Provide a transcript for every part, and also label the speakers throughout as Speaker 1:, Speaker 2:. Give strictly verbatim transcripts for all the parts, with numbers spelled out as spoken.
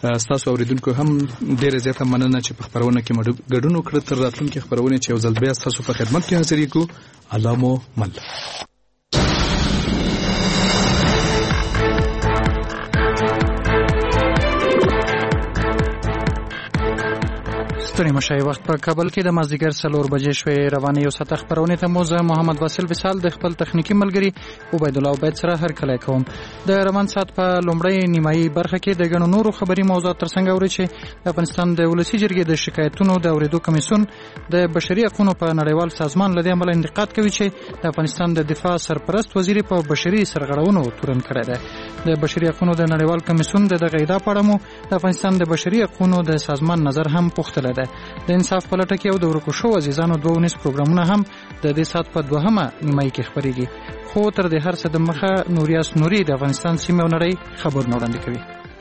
Speaker 1: ستاسو اوریدونکو هم ډیره زیاته مننه چې په خبرونه کې ګډون وکړ. تر راتلونکي خبرونه چې یو ځل بیا ستاسو په خدمت کې حاضر یو. الله مو مل.
Speaker 2: ستړي مشای وخت په کابل کې د مازدیګر څلور بجې شوې. روانې یو ساعت خبرونه ته موزه محمد واصل وصال د خپل تخنیکی ملګری عبید الله عبید سره هر کله کوم. د روان سات په لومړی نیمایي برخه کې د غنو نورو خبري موضوعات ترڅنګ اوري چې د افغانستان د ولسی جرګې د شکایتونو د اوریدو کمیسیون د بشري حقوقو په نړیوال سازمان لدی عمل انتقاد کوي چې د افغانستان د دفاع سرپرست وزیر په بشري سرغړونو تورن کړی دی. د بشري حقوقو د نړیوال کمیسیون د دغه ادعا په اړه مو د افغانستان د بشري حقوقو د سازمان نظر هم پوښتل دی. د انصاف په لټه کې او د ورکو شو عزیزانو دوه ونیس پروګرامونه هم د دې سات په دوهمه نیمایي کې خبرېږي. خو تر دې هر څه د مخه نوریاس نوري د افغانستان سیمه او نړۍ خبرونه وړاندې کوي.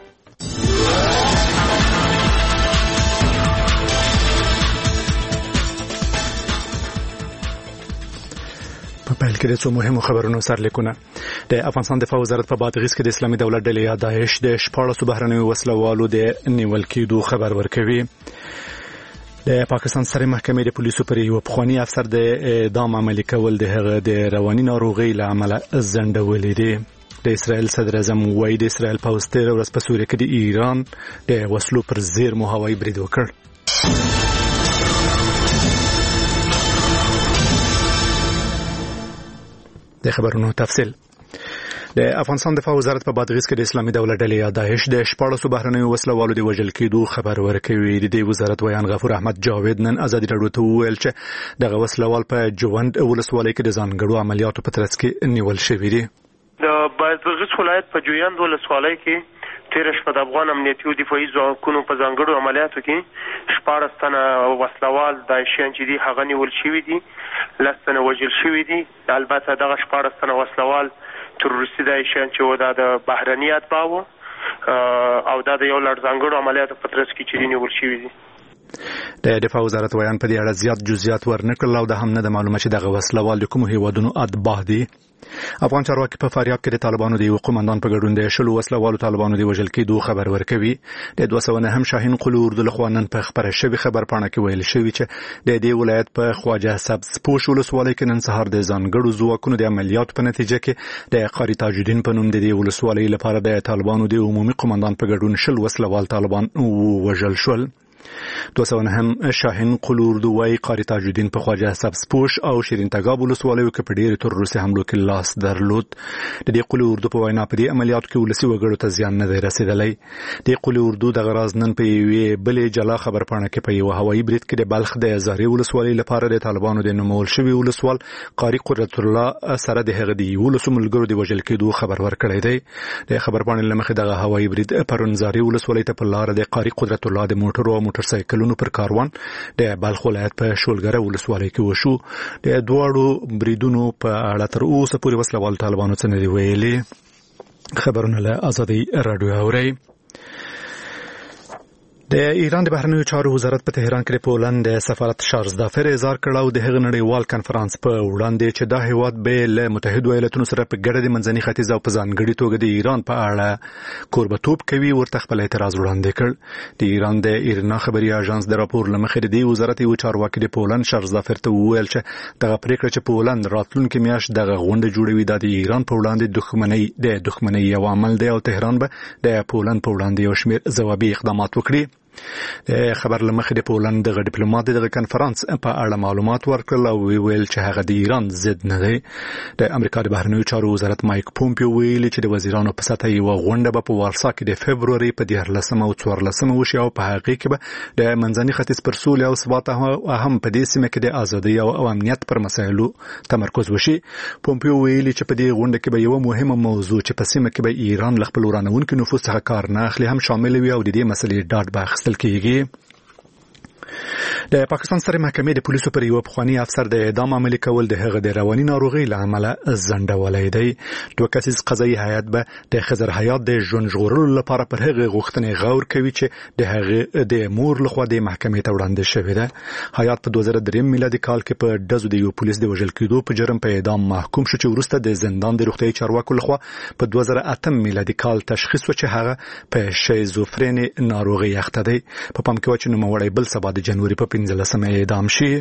Speaker 3: په پیل کې د څو مهمو خبرونو سرلیکونه. د افغانستان دفاع وزارت په بادغیس کې د اسلامي دولت ډلې یا داعش د شپاړسو بهرنیو وسلوالو د نیول کېدو خبر ورکوي. د پاکستان سترې محکمې د پولیسو پر یو پخوانی افسر د اعدام عملي کول د هغه د رواني ناروغۍ له امله ځنډولې دي. د اسرائیل صدر اعظم وایي د اسرائیل پوځ تېره ورځ په سوریه کې د ایران د وسلو پر زیرمو هوایي برید وکړ. د خبرونو تفصیل. د افغانستان دفاع وزارت په بادغیس کې د اسلامي دولت ډلې یا داعش د شپاړسو بهرنیو وسلوالو د وژل کېدو خبر ورکوي. د دې وزارت ویان غفور احمد جاوید نن ازادي راډیو ته وویل چې دغه وسلوال په جوند ولسوالۍ کې د ځانګړو عملیاتو په ترڅ کې نیول شوي دي.
Speaker 4: د بادغیس ولایت په جوند ولسوالۍ کې تیر شپه د افغان امنیتي او دفاعي ځواکونو په ځانګړو عملیاتو کې شپاړس تنه وسلوال داعشیان چې دي هغه نیول شوي دي، لس تنه وژل شوي دي. البته دغه شپاړس تنه وسلوال تروریستي داعشیان چې و دا د بهرني اتباع وو او دا د یو لړ ځانګړو عملیاتو په ترڅ کې چې نیول شوي دي.
Speaker 3: د دفاع وزارت ویان په دې اړه زیات جزئیات ورنکړل او د هم نه د معلومه چې دغه وسلوال د کومو هیوادونو اتباع دي. افغان چارواکي په فاریاب کې د طالبانو د یو قومندان په ګډون د شلو وسلوالو طالبانو د وژل کېدو خبر ورکوي. د دوه سوه نهم شاهین قلو اردو لخوا نن په خبره شوې خبر پاڼه کې ویل شوي چې د دې ولایت په خواجه سبز پوش ولسوالۍ کې نن سهار د ځانګړو ځواکونو د عملیاتو په نتیجه کې د قاری تاج الدین په نوم د دې ولسوالۍ لپاره د طالبانو د عمومي قومندان په ګډون شل وسلوال طالبان وژل شول. دوه سوه نهم شاهین قلو اردو وايي قاری تاج الدین په خواجه سبز پوش او شیرین تګاب ولسوالیو کې په ډېرو تروریستي حملو کې لاس درلود. د دې قلو اردو په وینا په دې عملیاتو کې ولسي وګړو ته زیان نه دی رسېدلی. د قلو اردو د غراز نن په یوې بلې جلا خبرپاڼه کې په یو هوایي برید کې د بلخ د زهري ولسوالۍ لپاره د طالبانو د نومول شوي ولسوال قاری قدرت الله سره د هغه د ولسو ملګرو د وژل کېدو خبر ورکړی دی. د خبرپاڼې له مخې دغه هوایي برید پرون زهري ولسوالۍ ته په لاره د قاری قدرت الله د موټرو او موټر سایکلونو پر کاروان د بلخ ولایت په شولګره ولسوالۍ کې وشو. د دواړو بریدونو په اړه تر اوسه پورې وسلوال طالبانو څه نه دي ویلي. خبرونه له ازادي راډیو اورئ. د ایران د بهرنیو چارو وزارت په تهران کې د پولند د سفارت شارزدافر اظهار کړ او د هغه نړیوال کنفرانس په وړاندې چې دا هیواد به له متحده ایالاتونو سره په ګډه د منځني ختیځ او په ځانګړي توګه د ایران په اړه کوربتوب کوي ورته خپل اعتراض وړاندې کړ. د ایران د ایرنا خبري اژانس د راپور له مخې د وزارت یو چارواکي د پولند شارزدافر ته وویل چې دغه پریکړه چې پولند راتلونکي میاشت دغه غونډه جوړوي د ایران په وړاندې دښمنۍ د دښمنۍ یو عمل دی او تهران به د پولند په وړاندې یو شمېر ځوابي اقدامات وکړي. خبر لمخې د پولند د ډیپلوماټ د کنفرانس په اړه معلومات ورکړل او ویل چې هغه د ایران ضد نه دی. د امریکا د بهرنیو چارو وزارت مایک پومپیو ویلي چې د وزیرانو په سطح یو غونډه به په وارسا کې د فبروري په دیارلسمه او څوارلسمه وشي او په هغه کې به د منځني ختیځ پر سولې او ثبات هم په دې سیمه کې د ازادۍ او امنیت پر مسایلو تمرکز وشي. پومپیو ویلي چې په دې غونډه کې به یو مهمه موضوع چې په سیمه کې به ایران له خپل ورانونکو نفوذ څخه کار نه اخلي هم شامل وي او د دې مسلې ډاډ به اخیستل کیږي. د پاکستان ستر محکمې د پولیسو پر یو پخوانی افسر د اعدام عملي کول د هغه د رواني ناروغي له امله ځنډولای دی. دوه کسیز قضایي هیئت به د خضر حیات د ژوند ژغورلو لپاره پر هغه غوښتنې غور کوي چې د هغه د مور لخوا د محکمې ته وړاندې شوې ده. هیئت په دوه زره درې میلادي کال کې په ډزو د یو پولیس د وژل کېدو په جرم په اعدام محکوم شو چې وروسته د زندان د روغتیايي چارواکو لخوا په دوه زره اته میلادي کال تشخیص و چې هغه په شیزوفرینی ناروغي اخته دی. په پام کې و چې نوموړی بل سبا د جنوري په پنځلسمه اعدام شي.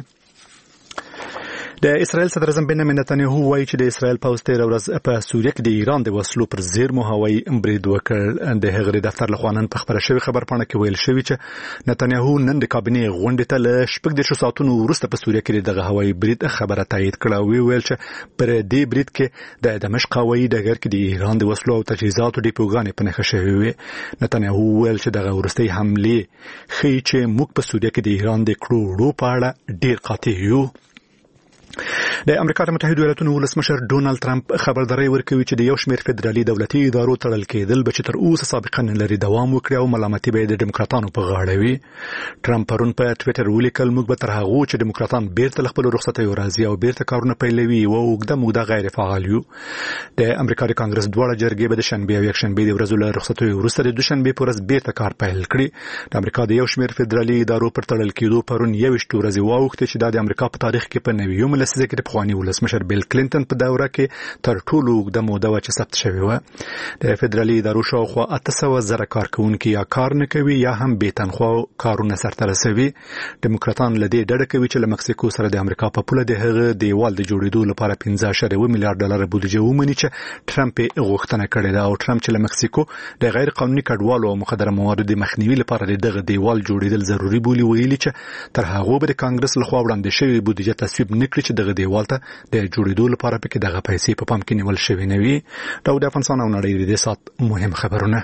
Speaker 3: د اسرائیل صدر اعظم بنیامین نتنیاهو وایي چې د اسرائیل پوځ تېره ورځ په سوریه کې د ایران د وسلو پر زیرمو هوایي برید وکړ. د هغې دفتر لخوا نن په خبره شوې خبرپاڼه کې ویل شوي چې نتنیاهو نن د کابینې غونډې ته له شپږ دېرشو ساعتونو وروسته په سوریه کې دغه هوایي برید خبره تایید کړه او ویل چې پر دې برید کې د دمشق هوایي ډګر کې د ایران د وسلو او تجهیزاتو ډیپوګانې په نښه شوې وې. نتنیاهو ویل چې دغه وروستۍ حملې ښیي چې موږ په سوریه کې د ایران د کړو وړو په اړه ډېر قاطع یو. د امریکا د متحده ایالاتو ولسمشر ډونالد ټرمپ خبرداري ورکوي چې د یو شمېر فدرالي دولتي ادارو تړل کېدل به چې تر اوسه سابقا نه لري دوام وکړي او ملامتي به د دیموکراتانو په غاړه وي. ټرمپ پرون په ټویټر ولیکل موږ به تر هغه چې دیموکراتان بیرته خپل رخصتیو راځي او بیرته کارونه پیلوي او وګړه موږ د غیر فعال یو. د امریکا د کانګرس دواړه جرګې به د شنبه او یکشنبه د ورځو له رخصتیو وروسته د دوشنبه په ورځ بیرته کار پیل کړي. د امریکا د یو شمېر فدرالي ادارو پر تړل کېدو پرون یوویشت ورځې واوښتې چې د امریکا په تاریخ کې په نویمه لسیزه کې د پخواني ولسمشر بیل کلینټن په دوره کې تر ټولو اوږده موده وه چې ثبت شوې وه. د فدرالي ادارو شاوخوا اته سوه زره کارکوونکي یا کار نه کوي یا هم بې تنخوا کارونه سرته رسوي. دیموکراتان له دې ډډه کوي چې له مکسیکو سره د امریکا په پوله د هغه دیوال د جوړېدو لپاره پنځه اعشاریه اووه میلیارډ ډالر بودیجه ومني چې ټرمپ یې غوښتنه کړې ده. او ټرمپ چې له مکسیکو د غیر قانوني کډوالو او مخدره موادو د مخنیوي لپاره دغه دیوال جوړېدل ضروري بولي، ویلي چې تر هغه به د کانګرس لخوا وړاندې شوی بودیجه تصویب نکړي چې دغه دیوال ته د جوړېدو لپاره پکې دغه پیسې په پام کې نیول شوې نه وي. دا د افغانستان او نړۍ د سات مهم خبرونه.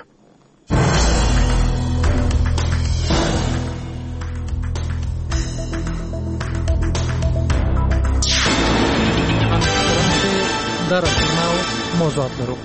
Speaker 2: دا راځناو موضوعات لرو.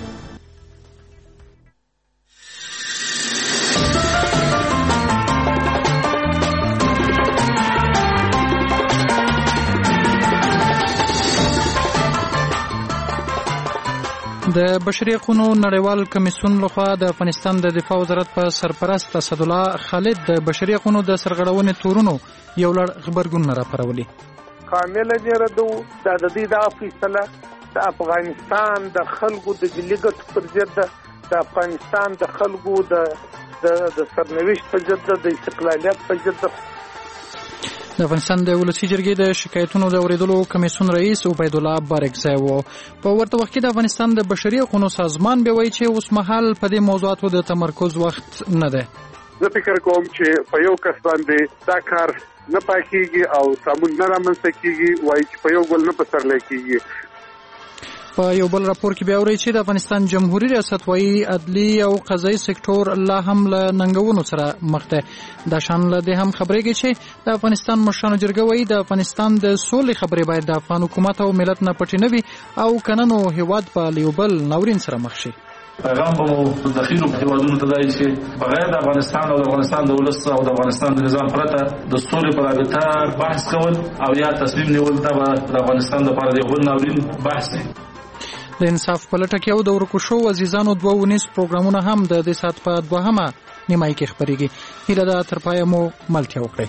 Speaker 2: د بشري حقوقو نړیوال کمیسیون لخوا د افغانستان د دفاع وزارت په سرپرست اسدالله خالد د بشري حقوقو د سرغړونې تورونو یو لړ خبرګون راپورولي.
Speaker 5: کامل جردو د دې د فیصله د افغانستان د خلکو د جلیګت پر ضد د افغانستان د خلکو د د سرنوشت پر ضد د استقلالیت پر ضد
Speaker 2: د افغانستان د ولسی جرګې د شکایتونو د اوریدلو کمیسیون رئیس عبید الله بارکزی وو. په ورته وخت کې د افغانستان د بشري حقوقو سازمان به وایي چې اوس مهال په دې موضوعاتو د تمرکز وخت نه ده.
Speaker 6: زه فکر کوم چې په یو کس باندې دا کار نه پاکيږي او سمون نه رامنځته کیږي، وایي چې په یو بل نه پسرلی کیږي.
Speaker 2: په یو بل راپور کې بیا وایي چې د افغانستان جمهوریت ریاست وایي عدلی او قضایي سکتور لا هم له ننګونو سره مخ ده. دا شان له دې هم خبرېږي چې د افغانستان مشرانو جرګه وایي د افغانستان د سولې خبرې باید د افغان حکومت او ملت نه پټې نه وي او کننو هیواد په یو بل ناورین سره مخ شي.
Speaker 7: پیغام به مو داخلو هیوادونو ته دی چې بغیر د افغانستان او د افغانستان د ولس او د افغانستان د نظام پرته د سولې په رابطه بحث کول او یا تصمیم نیول دا به د افغانستان لپاره د یو ناورین بحث دی.
Speaker 2: د انصاف په لټه کې او د ورکو شو عزیزانو دوه ونیس پروګرامونه هم د دې سات په دوهمه نیمایي کې خبرېږي. هیله ده تر پایه مو ملتیا وکړئ.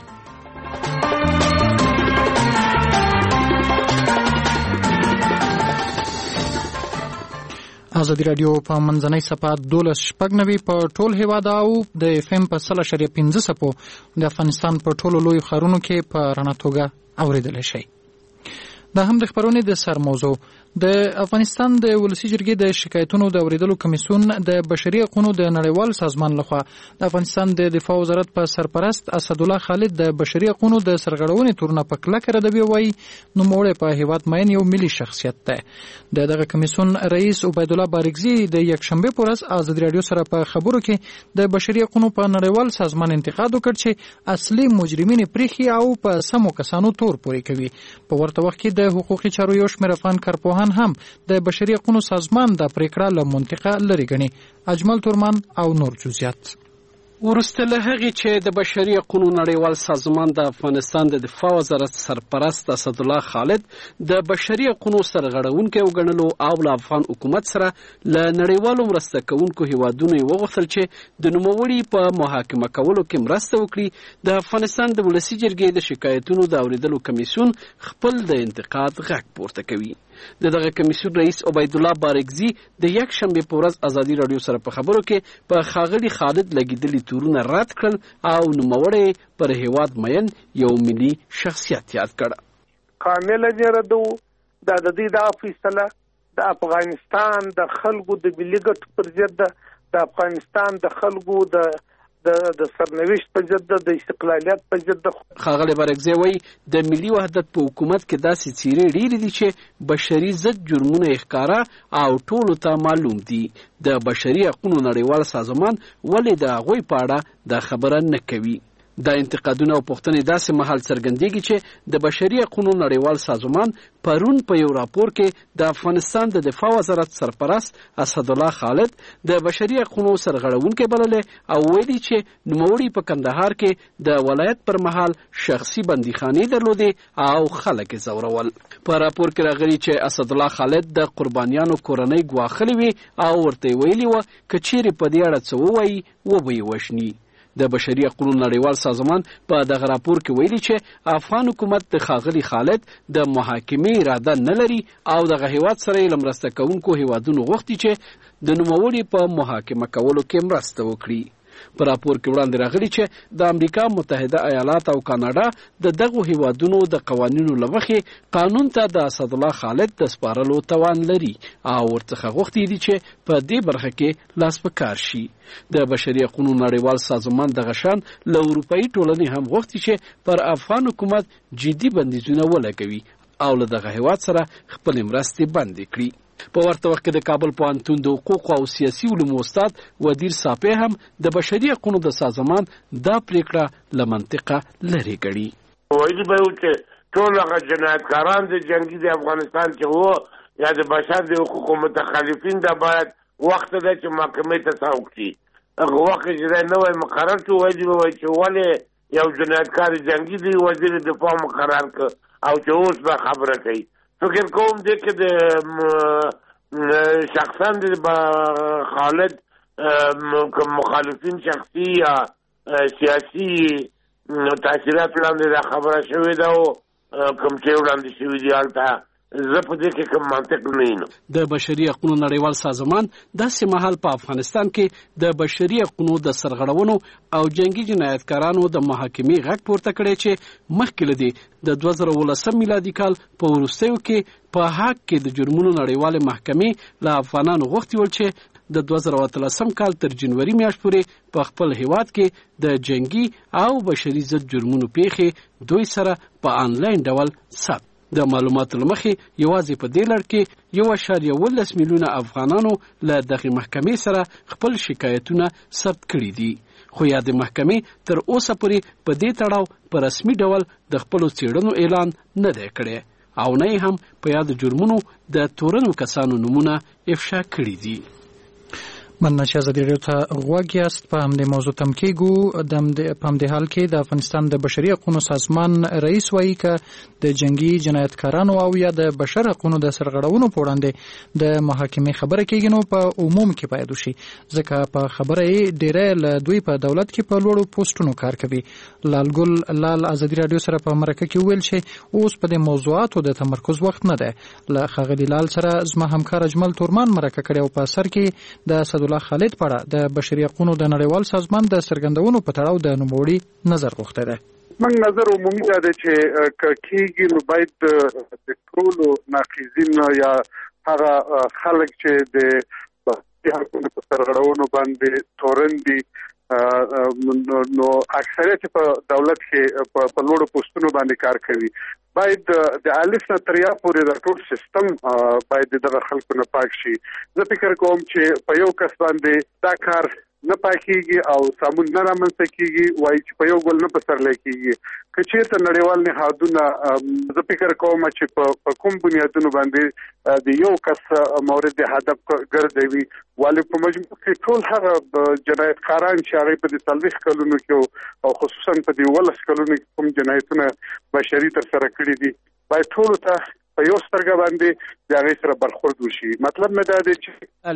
Speaker 2: ازادي رادیو په منځنۍ صفحه دولس شپږ نوي په ټول هیواد او د اف ام په سل اشاریه پنځه سپو د افغانستان په ټولو لوی ښارونو کې په رڼا توګه اوریدلی شئ. دا هم د خبرونې د سر موضوع. د افغانستان د ولسی جرګې د شکایتونو د اوریدلو کمیسیون د بشري حقوقو د نړیوال سازمان لخوا د افغانستان د دفاع وزارت په سرپرست اسدالله خالد د بشري حقوقو د سرغړونې تورونه په کلکه ردوي وایي نوموړی په هیواد مین یو ملي شخصیت دی. د دغه کمیسیون رئیس عبید الله بارکزی د یکشنبه په ورځ ازادي رادیو سره په خبرو کې د بشري حقوقو په نړیوال سازمان انتقاد وکړ چې اصلي مجرمین پریخي او په سمو کسانو تور پوري کوي. په ورته وخت کې د حقوقي چارو یو شمېر افغان کارپوهان هم د بشري حقوقو سازمان د پریکړه له منطقه لري ګڼي. اجمل تورمان او نور جزئیات.
Speaker 8: وروسته له هغې چې د بشري حقوقو نړیوال سازمان د افغانستان د دفاع وزارت سرپرست اسدالله خالد د بشري حقوقو سرغړونکی وګڼلو او له افغان حکومت سره له نړیوالو مرسته کوونکو هیوادونو یې وغوښتل چې د نوموړي په محاکمه کولو کې مرسته وکړي، د افغانستان د ولسي جرګې د شکایتونو د اورېدلو کمیسیون خپل د انتقاد غږ پورته کوي. د دغه کمیسیون رئیس عبیدالله بارګزي د یک شنبې په ورځ ازادي راډیو سره په خبرو کې په ښاغلي خالد لګېدلي تورونه رد کړل او نوموړی پر هیواد مین یو ملي شخصیت یاد کړ.
Speaker 5: کامله دې ردو دا د دې د فیصله د افغانستان د خلکو د ملي ګټو پر ضد ده، د افغانستان د خلکو د د د سرنوشت په ضد ده، د استقلالیت په ضد ده.
Speaker 8: ښاغلی بارګزي وایي د ملي وحدت په حکومت کې داسې څیرې ډېرې دي چې بشري ضد جرمونه یې ښکاره او ټولو ته معلوم دي. د بشري حقوقو نړیوال سازمان ولې د هغوی په اړه دا خبره نه کوي؟ دا انتقادونه او پوښتنې داسې مهال څرګندېږي چې د بشري حقوقو نړیوال سازمان پرون په یو راپور کې د افغانستان د دفاع وزارت سرپرست اسدالله خالد د بشري حقوقو سرغړونکی بللی او ویلي چې نوموړي په کندهار کې د ولایت پر مهال شخصي بندیخانې درلودې او خلک یې ځورول. په راپور کې راغلي چې اسدالله خالد د قربانیانو کورنۍ ګواښلې وې او ورته یې ویلي وه که چیرې په دې اړه څه ووایي وبه یې وژني. د بشري حقوقو نړیوال سازمان په دغه راپور کې ویلي چې افغان حکومت د ښاغلي خالد د محاکمې اراده نه لري او دغه هیواد سره یې له مرسته کوونکو هیوادونو غوښتي چې د نوموړي په محاکمه کولو کې مرسته وکړي. په راپور کې وړاندې راغلي چې د امریکا متحده ایالات او کاناډا د دغو هیوادونو د قوانینو له مخې قانون ته د اسدالله خالد د سپارلو توان لري او ورڅخه غوښتي دي چې په دې برخه کې لاس په کار شي. د بشري حقوقو نړیوال سازمان دغه شان له اروپایي ټولنې هم غوښتي چې پر افغان حکومت جدي بندیزونه ولګوي او له دغه هیواد سره خپلې مرستې بندې کړي. په ورته وخت کې د کابل پوهنتون د حقوقو او سیاسي علومو استاد ودیر صافی هم د بشري حقوقو د سازمان دا پریکړه له منطقه لرې ګڼي.
Speaker 9: وایي به چې ټول هغه جنایتکاران د جنګي د افغانستان چې وو یا د بشر د حقوقو متخلفین دا باید وخت ده چې محکمې ته سوق شي. هغه وخت چې نوی مقرر شو وایي به وایي چې ولې یو جنایتکار جنګي دی وزیر دفاع مقرر کړ او چې اوس به خبره کوي. فکر کوم دی که د شخصا د خالد مخالفین شخصي یا سیاسي تاثیرات وړاندې دا خبره شوې ده او کوم چې وړاندې شوي دي هلته زه په دې کې کوم منطق نه وینم.
Speaker 8: د بشري حقوقو نړیوال سازمان داسې مهال په افغانستان کې د بشري حقوقو د سرغړونو او جنگي جنایتکارانو د محاکمې غږ پورته کړی چې مخکې له دې د دوه زره اوولسم میلادي کال په وروستیو کې په حق کې د جرمونو نړیوالې محکمې له افغانانو غوښتي ول چې د دوه زره اتلسم کال تر جنوري میاشت پورې په خپل هیواد کې د جنگي او بشري ضد جرمونو پیښې دوی سره په آنلاین ډول ثبت. د معلوماتو له مخې یوازې په دې لړ کې یو اعشاریه اوولس میلیونه افغانانو له دغې محکمې سره خپل شکایتونه ثبت کړي دي، خو یادې محکمې تر اوسه پورې په دې تړاو په رسمي ډول د خپلو څېړنو اعلان نه دی کړی او نه یې هم په یادو جرمونو د تورنو کسانو نومونه افشا کړي دي.
Speaker 2: مننه چې ازادي راډیو ته غوږ یاست. په همدې موضوع تم کېږو. په همدې حال کې د افغانستان د بشري حقوقو سازمان رئیس وایي که د جنگي جنایتکارانو او یا د بشر حقوقو د سرغړونو په وړاندې د محاکمې خبره کېږي نو په عموم کې باید وشي، ځکه په خبره یې ډېری له دوی په دولت کې په لوړو پوسټونو کار کوي. لالګل لال ازادي راډیو سره په مرکه کې وویل چې اوس په دې موضوعاتو د تمرکز وخت نه دی. له ښاغلي لال سره زما همکار اجمل تورمان مرکه کړې او په اثر کې د اسدالله خالد په اړه د بشري حقوقو د نړیوال سازمان د څرګندونو په تړاو د نوموړي نظر غوښتی دی.
Speaker 6: من نظر عمومي دا دی چې که کېږي نو باید د ټولو ناقضین یا هغه خلک چې د بشري حقوقو په سرغړونو باندې تورن دي نو اکثریت په دولت کې په لوړو پوسټونو باندې کار کوي باید د الف نه تر یا پورې د ټول سیستم باید دغه خلکو نه پاک شي. زه فکر کوم چې په یو کس باندې دا کار نه پاکيږي او صابون نه رامنځته کیږي وایي چې په یو ګل نه پسرلی کیږي که چیرته نړیوال نهادونه زه فکر کوم چې په کوم بنیادونو باندې د یو کس مورد هدف ګرځوي ولې په مجموع کې ټول هغه جنایتکاران چې هغه په دې څلوېښت کلونو کې او خصوصا په دې اوولس کلونو کې کوم جنایتونه بشري ترسره کړي دي باید ټولو ته په یو سترګه باندې د هغې سره برخورد وشي. مطلب مې دا دی چې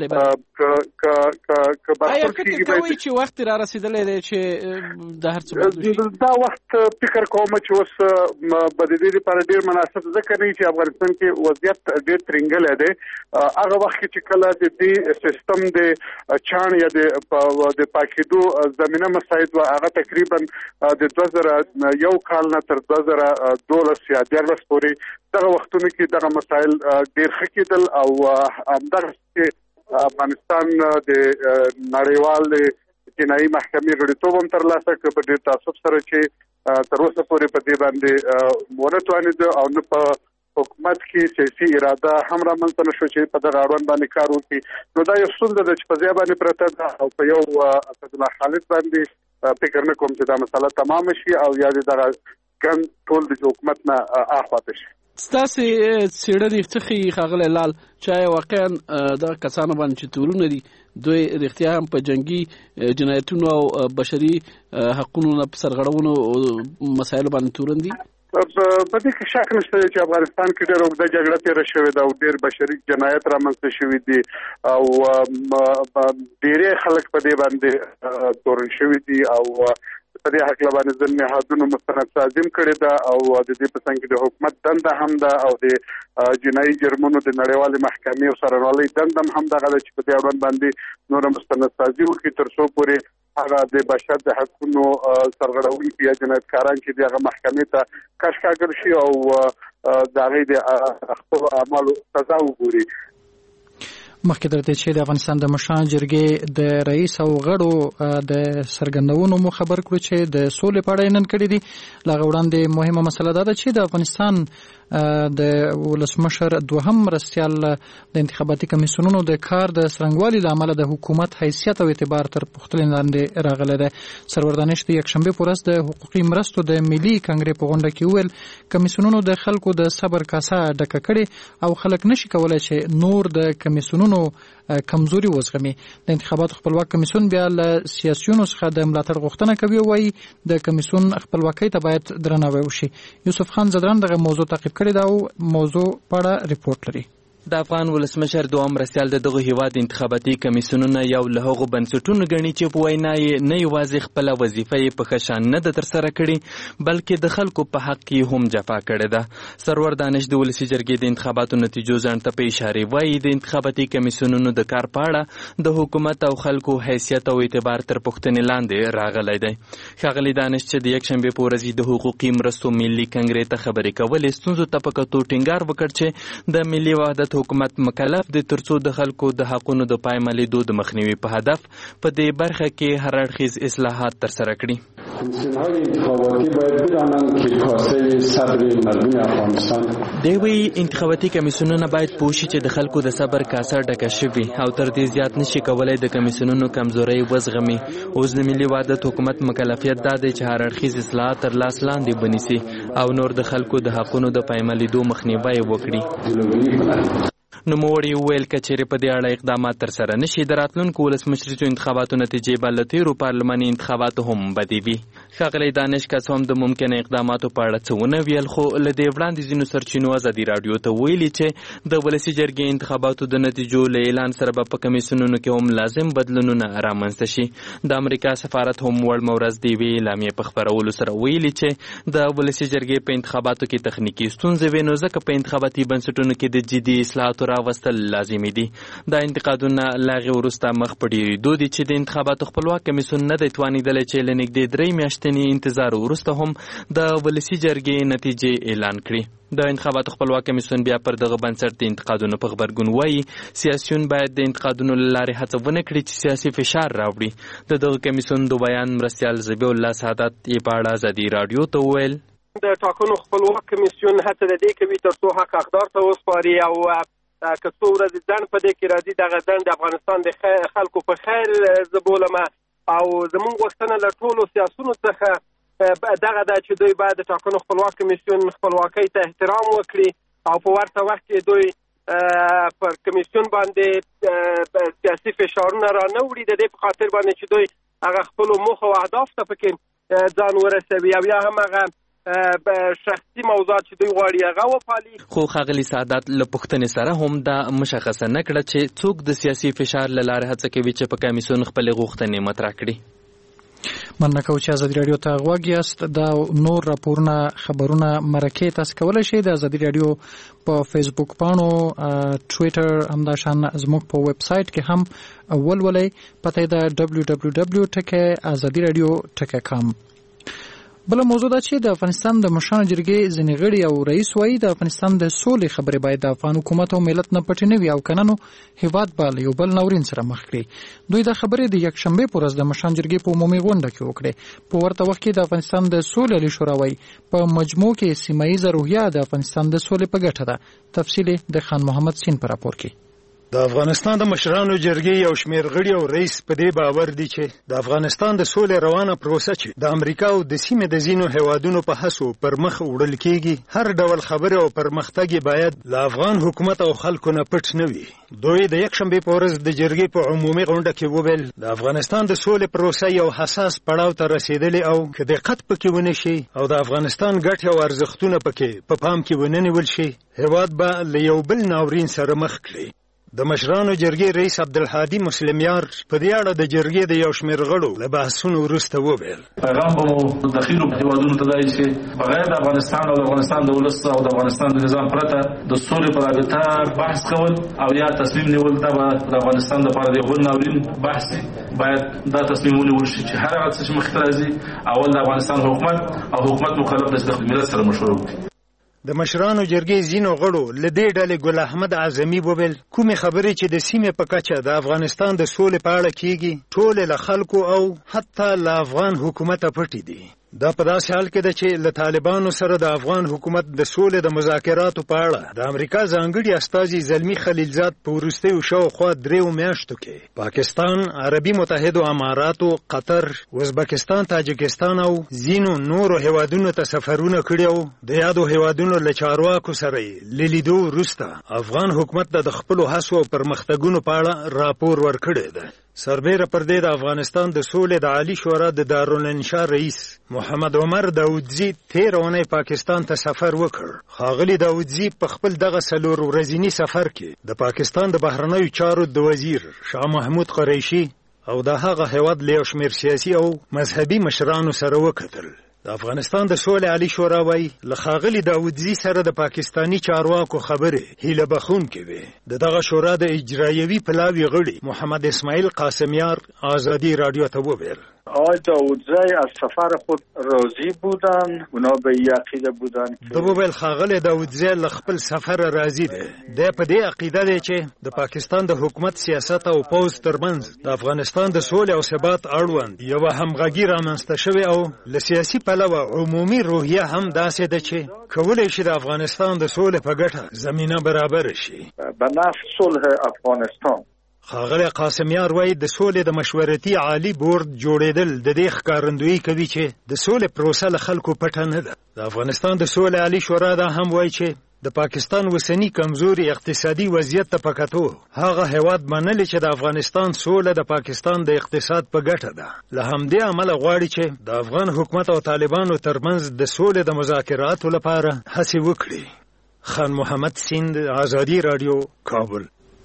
Speaker 8: آیا فکر کوئ چې وخت را رسېدلی دی چې د هر څه بدل شي؟
Speaker 6: دا وخت فکر کوم چې اوس به د دې لپاره ډېر مناسب ځکه نه چې افغانستان کې وضعیت ډېر ترینګلی دی. هغه وخت چې کله د دې سیستم د چاڼ یا د پاکېدو زمینه مساعد وه هغه تقریبا د دوه زره یو کال نه تر دوه زره دولس یا دیارلس پورې دغه وختونو کې دغه مسایل ډېر ښه کېدل او همدغسې افغانستان د نړیوال جنایي محکمې غړیتوب هم ترلاسه کړ په ډېر تعصب سره چې تر اوسه پورې په دې باندې ونه توانېده او نه په حکومت کې سیاسي اراده هم رامنځته نه شو چې په دغه اړوند باندې کار وکړي. نو دا یو ستونزه ده چې په ځای باندې پرته ده او په یو اسدالله خالد باندې فکر نه کوم چې دا مسله تمامه شي او یا دغه ګند ټول د حکومت نه اخواته شي.
Speaker 8: ستاسې څېړنې څه ښیي ښاغلی لال چې آیا واقعا دغه کسانو باندې چې تورونه دي دوی رښتیا هم په جنګي جنایتونو او بشري حقونو نه په سرغړونو مسایلو باندې تورن دي؟
Speaker 6: په دې کې شک نشته چې افغانستان کې ډېره اوږده جګړه تېره شوې ده او ډېر بشري جنایت رامنځته شوي دي او ډېری خلک په دې باندې تورن شوي دي او په دې هکله باندې ځینې نهادونو مستند سازي کړې ده او د دې په څنګ کې د حکومت دنده هم ده او د جنایي جرمونو د نړیوالې محکمې او سرنوالۍ دنده هم همدغه ده چې په دې اړوند باندې نوره مستند سازي وکړي تر څو پورې هغه د بشر د حقونو سرغړونکي یا جنایتکاران چې د هغه محکمې ته کش کاږل شي او د هغې د خپلو اعمالو سزا وګوري.
Speaker 2: مخکې درته چې د افغانستان د مشرانو جرګې د رئیس او غړو د څرګندونو مو خبر کړو چې د سولې په اړه نن کړي دي. له هغه وړاندې مهمه مسله دا ده چې د افغانستان د ولسمشر دوهم مرستیال د انتخاباتي کمیسیونونو د کار د څرنګوالي له امله د حکومت حیثیت او اعتبار تر پوښتنې لاندې راغلی دی. سرور دانش د یکشنبې په ورځ د حقوقي مرستو د ملي کنګرې په غونډه کې وویل کمیسیونونو د خلکو د صبر کاسه ډکه کړې او خلک نشي کولی چې نور د کمیسیونونو کمزوري وزغمي. د انتخاباتو خپلواک کمیسیون بیا له سیاسیونو څخه د ملاتړ غوښتنه کوي او وايي د کمیسیون خپلواکۍ ته باید درناوی وشي. یوسف خان زدران دغه موضوع تعقیب کړی دا او موضوع په اړه ریپورت لري.
Speaker 10: د افغان ولسمشر دوهم مرستیال د دغه هیواد انتخاباتي کمیسیونونه یو له هغو بنسټونو ګڼي چې په وینا یې نه یوازې خپله وظیفه یې په ښه شان نه ده ترسره کړې بلکې د خلکو په حق کې هم جفا کړې ده. سرور دانش د ولسي جرګې د انتخاباتو نتیجو ځنډ ته په اشارې وایي د انتخاباتي کمیسیونونو د کار په اړه د حکومت او خلکو حیثیت او اعتبار تر پوښتنې لاندې راغلی دی. ښاغلي دانش چې د یکشنبې په ورځ د حقوقي مرستو ملي کنګرې ته خبرې کولې ستونزو ته په کتو ټینګار وکړ چې د ملي وحدت حکومت مکلف د ترڅو د خلکو د حقونو د پایمالېدو د مخنیوي په هدف په دې برخه کې هر اړخیز اصلاحات ترسره کړي. دی وایي انتخاباتي کمیسیونونه باید پوه شي چې د خلکو د صبر کاسه ډکه شوي او تر دې زیات نشي کولی د کمیسیونونو کمزورۍ وزغمي. اوس د ملي وحدت حکومت مکلفیت دا دی چې هر اړخیز اصلاحات تر لاس لاندې ونیسي او نور د خلکو د حقونو د پایمالېدو مخنیوی وکړي. نوموړي وویل که چیرې په دې اړه اقدامات ترسره نشي د راتلونکو ولسمشریزو انتخاباتو نتیجې به له تېرو پارلماني انتخاباتو هم بدې وي. ښاغلی دانش که څه هم د ممکنه اقداماتو په اړه څه ونه ویل خو له دې وړاندې ځینو سرچینو ازادي راډیو ته ویلي چې د ولسي جرګې انتخاباتو د نتیجو له اعلان سره به په کمیسیونونو کې هم لازم بدلونونه رامنځته شي. د امریکا سفارت هم وړمه ورځ د یوې اعلامیې په خپرولو سره ویلي چې د ولسي جرګې په انتخاباتو کې تخنیکي ستونزې وي نو ځکه په انتخاباتي بنسټونو کې د جدي اصلاحاتو راوستل لازمي دي. دا انتقادونه له هغې وروسته مخ په ډېرېدو دي چې د انتخاباتو خپلواک کمیسیون نه دی توانېدلی چې له نږدې درې میاشتني انتظار وروسته هم د ولسي جرګې نتیجې اعلان کړي. د انتخاباتو خپلواک کمیسیون بیا پر دغه بنسټ د انتقادونو په غبرګون وایي سیاسیون باید د انتقادونو له لارې هڅه ونه کړي چې سیاسي فشار راوړي. د دغه کمیسیون د بیان مرستیال ذبیح الله سعادت یې په اړه ازادي راډیو ته وویل
Speaker 11: د ټاکنو خپلواک کمیسیون هڅه د دې کوي تر څو حق حقدار ته وسپاري او
Speaker 4: که څو ورځې ځنډ په دې کې راځي دغه ځنډ د افغانستان د خلکو په خیر زه بولم او زموږ غوښتنه له ټولو سیاسونو څخه دغه ده چې دوی باید د ټاکنو خپلواک کمیسیون خپلواکۍ ته احترام وکړي او په ورته وخت کې دوی پر کمیسیون باندې سیاسي فشارونه را نه وړي د دې په خاطر باندې چې دوی هغه خپلو موخو او اهدافو ته پکې ځان ورسوي او یا هم هغه شخصي موضوعات چې دوی غواړي هغه وپالي.
Speaker 10: خو ښاغلي سعادت له پوښتنې سره هم دا مشخصه نه کړه چې څوک د سیاسي فشار له لارې هڅه کوي چې په کمیسیون خپلې غوښتنې مطرح کړي.
Speaker 2: مننه کوم چې ازادي رادیو ته غوږ یاست. دا نور راپورونه خبرونه مرکه تاسو کولی شئ د ازادي رادیو په فیسبوک پاڼو ټوئیټر همداشان زموږ په ویب سټ کې هم ولولئ. پته ده دبلیو دبلیو دبلیو ټکي ازادي رادیو ټکي کام. بل موضوع دا چې د افغانستان د مشرانو جرګې ځینې غړي او رئیس وایي د افغانستان د سولې خبرې باید د افغان حکومت او ملت نه پټې نه وي او کنه نو هیواد به له یو بل ناورین سره مخ کړي. دوی د خبرې د یکشنبې په ورځ د مشرانو جرګې په عمومي غونډه کې وکړې. په ورته وخت کې د افغانستان د سولې عالي شورا وایي په مجموع کې سیمه ییزه روحیه د افغانستان د سولې په ګټه ده. تفصیل د خان محمد سین پر راپور کې.
Speaker 11: د افغانستان د مشرانو جرګې یو شمېر غړي او رئیس په دې باور دي چې د افغانستان د سولې روانه پروسه چې د امریکا او د سیمې د ځینو هیوادونو په هڅو پر مخ وړل کېږي هر ډول خبره او پرمختګ باید له افغان حکومت او خلکو نه پټ نه وي. دوی د یکشنبې په ورځ د جرګې په عمومي غونډه کې وویل د افغانستان د سولې پروسه یو حساس پړاو ته رسېدلې او که دقت پکې ونه شي او د افغانستان ګټې او ارزښتونه پکې په پام کې ونه نیول شي هیواد به له یو بل ناورین سره مخ کړي. د مشرانو جرګې رئیس عبدالهادي مسلمیار په دې اړه د جرګې د یو شمېر غړو له بحثونو وروسته وویل
Speaker 7: پیغام به مو دخیلو هیوادونو ته دی چې بغیر د افغانستان او د افغانستان د ولس او د افغانستان د نظام پرته د سولې په رابطه بحث کول او یا تصمیم نیول دا به د افغانستان لپاره د یو ناورین بحث دی. باید دا تصمیم ونیول شي چې هر هغه څه چې مخکې راځي اول د افغانستان حکومت او حکومت مکلف دی چې د ملت سره مشوره وکړي.
Speaker 11: د مشرانو جرګې ځینو غړو له دې ډلې ګل احمد اعظمي وویل کومې خبرې چې د سیمې په کچه د افغانستان د سولې په اړه کېږي ټولې له خلکو او حتی له افغان حکومته پټې دي. دا په داسې حال کې ده چې له طالبانو سره د افغان حکومت د سولې د مذاکراتو په اړه د امریکا ځانګړي استازي زلمي خلیلزاد په وروستیو شاوخوا دریو میاشتو کې پاکستان، عربي متحدو اماراتو، قطر، ازبکستان، تاجکستان او ځینو نورو هیوادونو ته سفرونه کړي او د یادو هیوادونو له چارواکو سره یې له لیدو وروسته افغان حکومت ته د خپلو هڅو او پرمختګونو په اړه راپور ورکړی ده. سربیره پر دې د افغانستان د سولې د عالی شورا د دارالانشا رئیس محمد عمر داودزی تیر اونۍ پاکستان ته سفر وکړ. ښاغلي داودزی په خپل دغه څلور ورځني سفر کې د پاکستان د بهرنیو چارو د وزیر شاه محمود قریشي او د هغه هیواد له یو شمېر سیاسي او مذهبي مشرانو سره وکتل. د افغانستان د سولې عالی شورا وایي له ښاغلي داودزي سره د پاکستاني چارواکو خبرې هیله بخښونکې وې. د دغه شورا د اجرایوي پلاوي غړي محمد اسماعیل قاسمیار آزادی رادیو ته وویل
Speaker 12: آقای داودزی از سفر خود راضی بودن، اونا به این عقیده بودن که
Speaker 11: د وویل ښاغلی داودزی له خپل سفر راضي دی. دی په دې عقیده دی چې د پاکستان د حکومت سیاست او پوځ ترمنځ د افغانستان د سولې او ثبات اړوند یوه همغږي رامنځته شوې او له سیاسي پلوه عمومي روحیه هم داسې ده چې کولی شي د افغانستان د سولې په ګټه زمینه برابره شي.
Speaker 12: به نفع صلح افغانستان
Speaker 11: ښاغلی قاسمیار وایي د سولې د مشورتي عالي بورډ جوړېدل د دې ښکارندویي کوي چې د سولې پروسه له خلکو پټه نه ده. د افغانستان د سولې عالي شورا دا هم وایي چې د پاکستان وسنی کمزوري اقتصادي وضعیت ته په کتو هغه هیواد منلی چې د افغانستان سوله د پاکستان د اقتصاد په ګټه ده. له همدې امله غواړي چې د افغان حکومت او طالبانو ترمنځ د سولې د مذاکراتو لپاره هڅې وکړي. خان محمد سیند، آزادی رادیو، کابل.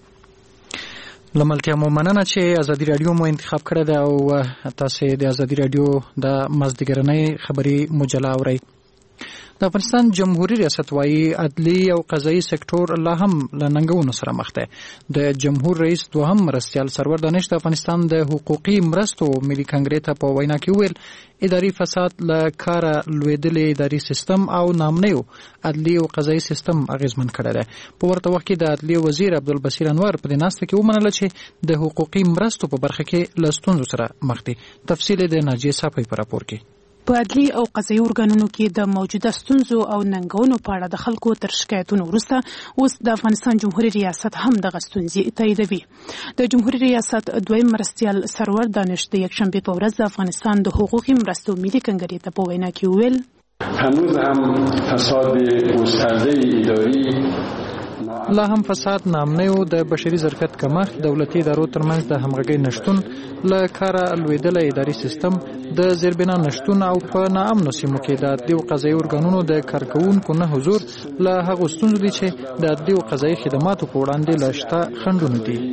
Speaker 2: لملتیا مو مننه چې ازادي رادیو مو انتخاب کړی ده او تاسو د ازادي رادیو د مازدیګرنۍ خبري مجله اورئ. د افغانستان جمهوریت ریاست وايي عدلي او قضایي سکتور لا هم له ننګونو سره مخ دی. د جمهور رئیس دوهم مرستیال سرور دانش د افغانستان د حقوقي مرستو ملي کنګرې ته په وینا کې ویل اداري فساد له کاره لوېدلې اداري سیستم او نامنیو عدلي او قضایي سیستم اغیزمن کړی دی. په ورته وخت کې د عدلي وزیر عبدالبصیر انور په دې ناسته کې ومنله چې د حقوقي مرستو په برخه کې له ستونزو سره مخ دي. تفصیل د ناجیه صافی په راپور کې.
Speaker 13: په عدلي او قضایي ارګانونو کې د موجوده ستونزو او ننګونو په اړه د خلکو تر شکایتونو وروسته اوس د افغانستان جمهوریت ریاست هم دغه ستونزې تاییدوي. د جمهوریت ریاست دویم مرستیال سرور دانش د یکشنبې په ورځ د افغانستان د حقوقي مرستو ملي کنګرې ته په وینا کې وویل
Speaker 14: هنوز هم فساد گسترده اداری
Speaker 2: لا هم فساد، ناامنیو، د بشري ظرفیت کمښت، دولتي ادارو ترمنځ د همغږۍ نشتون، له کاره لوېدلی اداري سیستم، د زیربنا نشتون او په ناامنو سیمو کې د عدلي او قضایي ارګانونو د کارکوونکو نه حضور له هغو ستونزو دي چې د عدلي او قضایي خدماتو په وړاندې له شته خنډونو دي.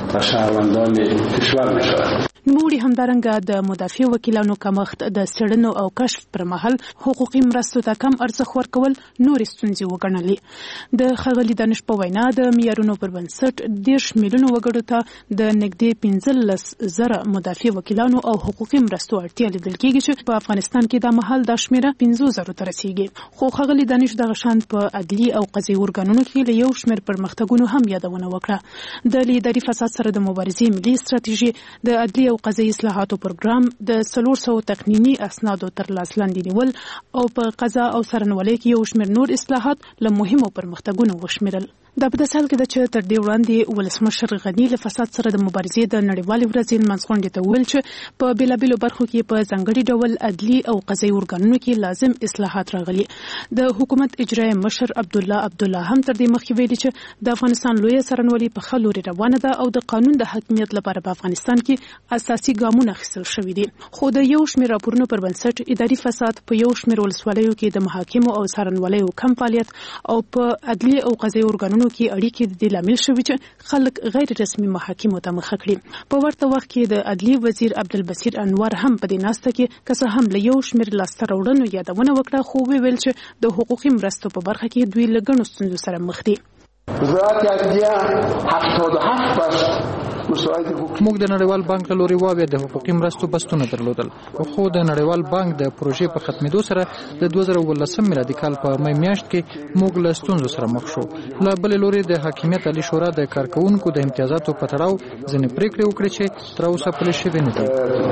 Speaker 13: نوموړي همدارنګه د مدافع وکیلانو کمښت، د څېړنو او کشف پر مهال حقوقي مرستو ته کم ارزښت ورکول نورې ستونزې وګڼلې. د ښاغلي دانش په وینا د معیارونو پر بنسټ دېرش میلیونو وګړو ته د نږدې پنځلس زره مدافع وکیلانو او حقوقي مرستو اړتیا لیدل کېږي چې په افغانستان کې دا مهال دا شمېره پنځو زرو ته رسېږي. خو ښاغلي دانش دغه شان په عدلي او قضایي ارګانونو کې له یو شمېر پرمختګونو هم یادونه وکړه. د اداري فساد سره د مبارزې ملي ستراتیژي، د عدلي او قضایي اصلاحاتو پروګرام، د څلور سوه تقنیني اسنادو تر لاس لاندې نیول او په قضا او څارنوالۍ کې یو شمېر نور اصلاحات له مهمو پرمختګونو وشمېرل. دا په داسې حال کې ده چې تر دې وړاندې ولسمشر غني له فساد سره د مبارزې د نړیوالې ورځې لمانځ غونډې ته وویل چې په بېلابېلو برخو کې په ځانګړي ډول عدلي او قضایي ارګانونو کې لازم اصلاحات راغلي. د حکومت اجرایي مشر عبدالله عبدالله هم تر دې مخکې ویلي چې د افغانستان لویه څارنوالي په ښه لوري روانه ده او د قانون د حاکمیت لپاره په افغانستان کې اساسي ګامونه اخیستل شوي دي. خو د یو شمېر راپورونو پر بنسټ اداري فساد په یو شمېر ولسوالیو کې د محاکمو او څارنوالیو کم فعالیت او په عدلي او قضایي ارګانونو کې اړیکې د لامل شوي چې خلک غیر رسمي محاکمو ته مخه کړي. په ورته وخت کې د عدلي وزیر عبدالبصیر انور هم په دې ناسته کې که څه هم له یو شمېر لاسته راوړنو یادونه وکړه، خو وویل چې د حقوقي مرستو په برخه کې دوی له ګڼو ستونزو سره مخ دي.
Speaker 14: وزارت عدلیه هفتاد و هفت بخش
Speaker 2: موږ د نړیوال بانک له لوري واویا د حقوقي مرستو بستونه درلودل، خو د نړیوال بانک د پروژې په ختمېدو سره د دوه زره اوولسم میلادي کال په می میاشت کې موږ له ستونزو سره مخ شو. له بلې لوري د حاکمیت عالي شورا د کارکوونکو د امتیازاتو په تړاو ځینې پریکړې وکړې چې تر اوسه پلي شوې نه دي.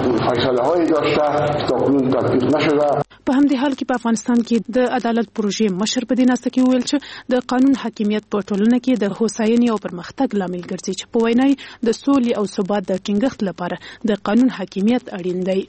Speaker 13: په همدې حال کې په افغانستان کې د عدالت پروژې مشر په دې ناسته کې وویل چې د قانون حاکمیت په ټولنه کې د هوساینې او پرمختګ لامل ګرځي چې په وینا د سولې او ثبات د ټینګښت لپاره د قانون حاکمیت اړین دی.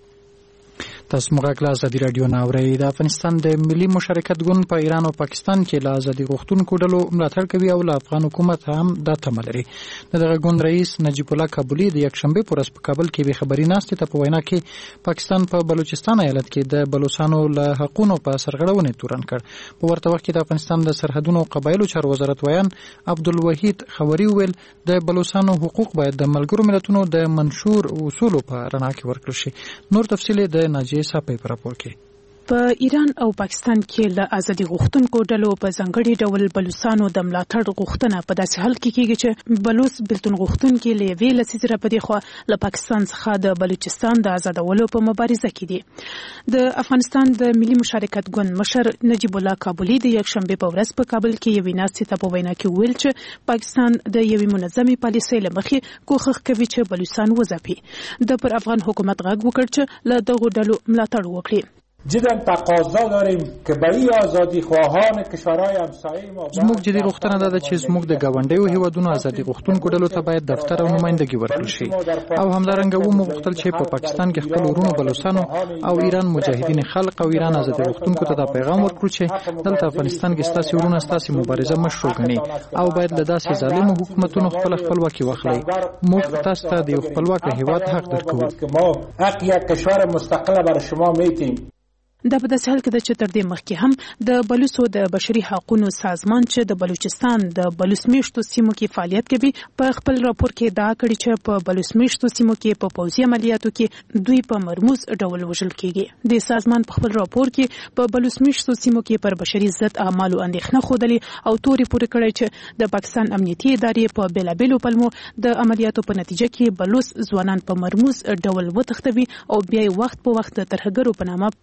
Speaker 2: تاسو موږ له ازادي رادیو نه اورئ. د افغانستان د ملي مشارکت ګوند په ایران او پاکستان کې له ازادي غوښتونکو ډلو ملاتړ کوي او له افغان حکومت هم دا تمه لري. دغه ګوند رئیس نجیب الله کابلي د یکشنبې په ورځ په کابل کې به خبري ناستې ته په وینا کې پاکستان په بلوچستان ایالت کې د بلوچستانو له حقونو په سرغړونې تورن کړ. په ورته وخت کې د افغانستان د سرحدونو او قبایلو چارو وزارت ویان عبدالوحید خوري ویل د بلوچستانو حقوق باید د ملګرو ملتونو د منشور اصولو په رڼا کې ورکړل شي. نور تفصیل د ناجیه صاحب په راپور کې.
Speaker 13: په ایران او پاکستان کې له ازادي غوښتونکو ډلو په ځانګړي ډول بلوچستانو د ملاتړ غوښتنه په داسې حال کې کېږي چې بلوچ بلتون غوښتونکي له یوې لسیزې راپدې خوا له پاکستان څخه د بلوچستان د آزادولو په مبارزه کې دي. د افغانستان د ملي مشارکت ګوند مشر نجیب الله کابلي د یکشنبې په ورځ په کابل کې یوې ناستې ته په وینا کې ویل چې پاکستان د یوې منظمې پالیسۍ له مخې کوښښ کوي چې بلوچستان وځپي. د پر افغان حکومت غږ وکړ چې له دغو ډلو ملاتړ وکړي.
Speaker 15: جدا تقاضا داریم که به این آزادی خواهان کشورهای همسایه ما
Speaker 2: زموږ جدي غوښتنه ده چې زموږ د ګاونډیو هیوادونو ازادي غوښتونکو ډلو ته باید دفتر او نمائندګي ورکړل شي او همدارنګه و موږ غوښتل چې په پاکستان کې خپل ورونو بلوچستانو او ایران مجاهدین خلق او ایران ازادي غوښتونکو ته دا پیغام ورکړو چې دلته افغانستان کې ستاسو ورونه ستاسو مبارزه مشروع ګڼي او باید له داسې ظالمو حکومتونو خپل خپلواکي واخلي. موږ تاسو ته د خپلواک هیواد حق درکوو.
Speaker 15: حق یک کشور مستقل برای شما میتیم.
Speaker 13: دا په داسې حال کې ده چې تر دې مخکې هم د بلوڅو د بشري حقوقو سازمان چې د بلوچستان د بلوڅ میشتو سیمو کې فعالیت کوي په خپل راپور کې دا کړی چې په بلوڅ میشتو سیمو کې په پوځي عملیاتو کې دوی په مرموز ډول وژل کیږي. د سازمان په خپل راپور کې په بلوڅ میشتو سیمو کې پر بشري ضد اعمالو اندېښنه خوده او توري پورې کړی چې د پاکستان امنیتي ادارې په بیلابېلو پلمو د عملیاتو په نتیجه کې بلوڅ ځوانان په مرموز ډول وتښتوي او بیا وخت په وخت د ترهګرو په نامه په جعلي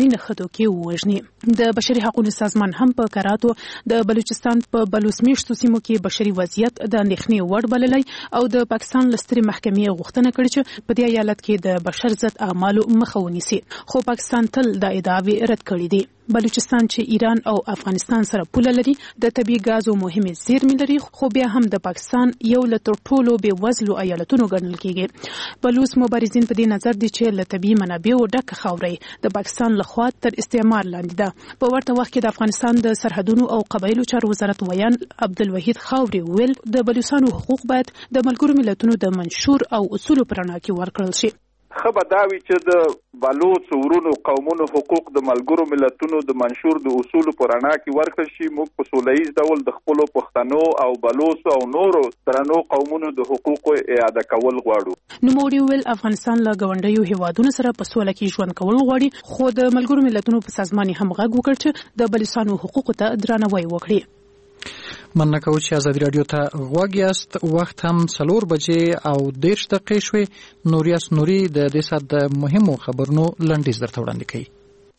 Speaker 13: عملی نښتو کې ووژني. د بشري حقوقو سازمان هم په کراتو د بلوچستان په بلوچ میشتو سیمو کې بشري وضعیت د اندېښنې وړ بللی او د پاکستان له سترې محکمې غوښتنه کړې چې په دې ایالت کې د بشر ضد اعمالو مخه ونیسي، خو پاکستان تل دا ادعاوې رد کړې دي. بلوچستان چې ایران او افغانستان سره پوله لري، د طبي غازو مهمه زیرمې لري، خو بیا هم د پاکستان یو له تر ټولو بې وزلو ایالتونو ګڼل کېږي. بلوچ مبارزین په دې نظر دي چې له طبي منابعو ډکه خاورې د پاکستان لخوا تر استعمار لاندې ده. په ورته وخت کې د افغانستان د سرحدونو او قبایلو چارو وزارت ویان عبدالوحید خاوري ویل د بلوچستانو حقوق باید د ملګرو ملتونو د منشور او اصولو په رڼا کې ورکړل شي.
Speaker 16: خبر داوی چې د بلوچ ورونو قومونو حقوق د ملګرو ملتونو د منشور د اصولو په رڼا کې ورکړل شي. موږ په سولهییز ډول د خپلو پښتنو او بلوچ او نورو درنو قومونو د حقوقو اعاده کول غواړو.
Speaker 13: نوموړي ویل افغانستان له ګاونډیو هیوادونو سره په سوله کې ژوند کول غواړي، خو د ملګرو ملتونو په سازمان هم غږ وکړ چې د بلوچستانو حقوقو ته درناوی وکړي.
Speaker 2: مننه کوم چې ازادي رادیو ته غوږ یاست. وخت هم څلور بجې او دېرش دقیقې شوې. نوریاس نوري د دې ساعت د مهمو خبرونو لنډیز درته وړاندې کوي.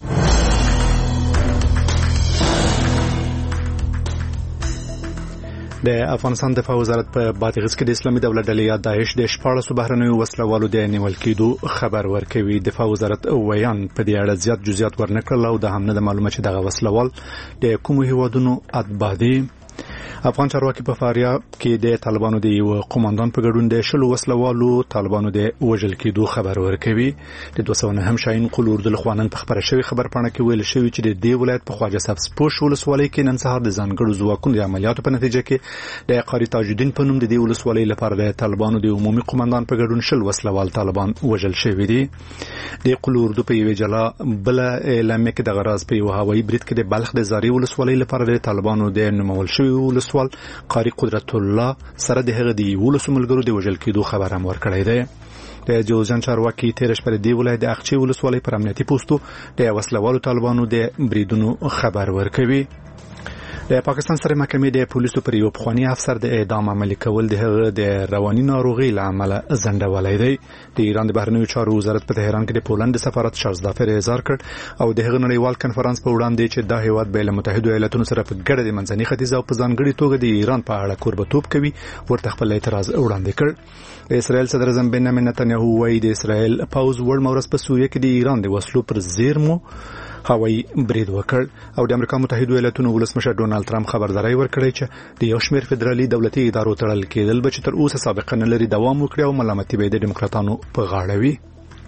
Speaker 3: د افغانستان دفاع وزارت په بادغیس کې د اسلامي دولت ډلې یا داعش د شپاړسو بهرنیو وسلوالو د نیول کېدو خبر ورکوي. دفاع وزارت ویان په دې اړه زیات جزئیات ورنکړل او د هم نه د معلومه چې دغه وسلوال د کومو هیوادونو اتباع دي. افغان چارواکي په فاریاب کې د طالبانو د یو قوماندان په ګډون د شلو وسلوالو طالبانو د وژل کېدو خبر ورکوي. د دوه سوه نهم شاهین قل اردو لخوانن په خبره شوی خبر پاڼه کې ویل شوی چې د دې ولایت په خواجه سبزپوش ولسوالۍ کې نن سهار د ځانګړو ځواکونو د عملیاتو په نتیجه کې د قاری تاج الدین په نوم د دې ولسوالۍ لپاره د طالبانو د عمومي قوماندان په ګډون شل وسلوال طالبان وژل شوی دي. د قل اردو په یوه جلا بل اعلامیه کې د غراز په یو هوایي برید کې د بلخ د زاری ولسوالۍ لپاره د طالبانو د نومول شوی ولسوال قاری قدرت الله سره د هغه دی ولسو ملګرو د وژل کېدو خبر هم ورکړی دی. د جوزجان چارواکي تیر شپه د ولایت د اقچې ولسوالۍ پر امنیتي پوسټو د وسلوالو طالبانو د بریدونو خبر ورکوي. د پاکستان سره محکمې د پولیسو پر یو پخوانی افسر د اعدام عملي کول د هغه د رواني ناروغي له امله ځنډولی دی. د ایران د بهرنیو چارو وزارت په تهران کې د پولند د سفارت شارزدافر اظهار کړ او د هغه نړیوال کنفرانس په وړاندې چې دا هیواد به له متحده ایالاتونو سره په ګډه د منځني ختیځ او په ځانګړي توګه د ایران په اړه کوربتوب کوي ورته خپل اعتراض وړاندې کړ. د اسرائیل صدر اعظم بنیامین نتنیاهو وایي د اسرائیل پوز وړ مورس په سوریه کې د ایران د وسلو پر زیرمو هوایي برید وکړ او د امریکا متحده ایالاتونو ولسمشر ډونالد ټرمپ خبرداري ورکړی چې د یو شمېر فدرالي دولتي ادارو تړل کېدل به چې تر اوسه سابقه نه لري دوام وکړي او ملامتي به د ډیموکراتانو په غاړه وي.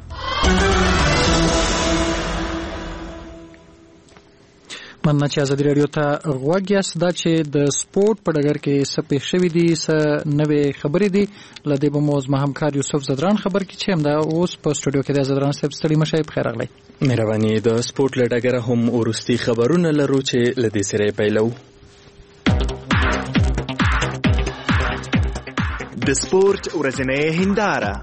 Speaker 2: مننه چې ازادي رادیو ته غوږ یاست. دا چې د سپورت په ډګر کې څه پېښ شوي دي، څه نوې خبرې دي، له دې به مو زما همکار یوسف زدران خبر کړي چې همدا اوس په سټوډیو کې د زدران صاحب ستړي مه شئ. بخیر راغلی.
Speaker 10: مهرباني. د سپورت له ډګره هم وروستي خبرونه لرو چې له دې سره پیلو.
Speaker 17: د سپورت ورځنۍ هنداره.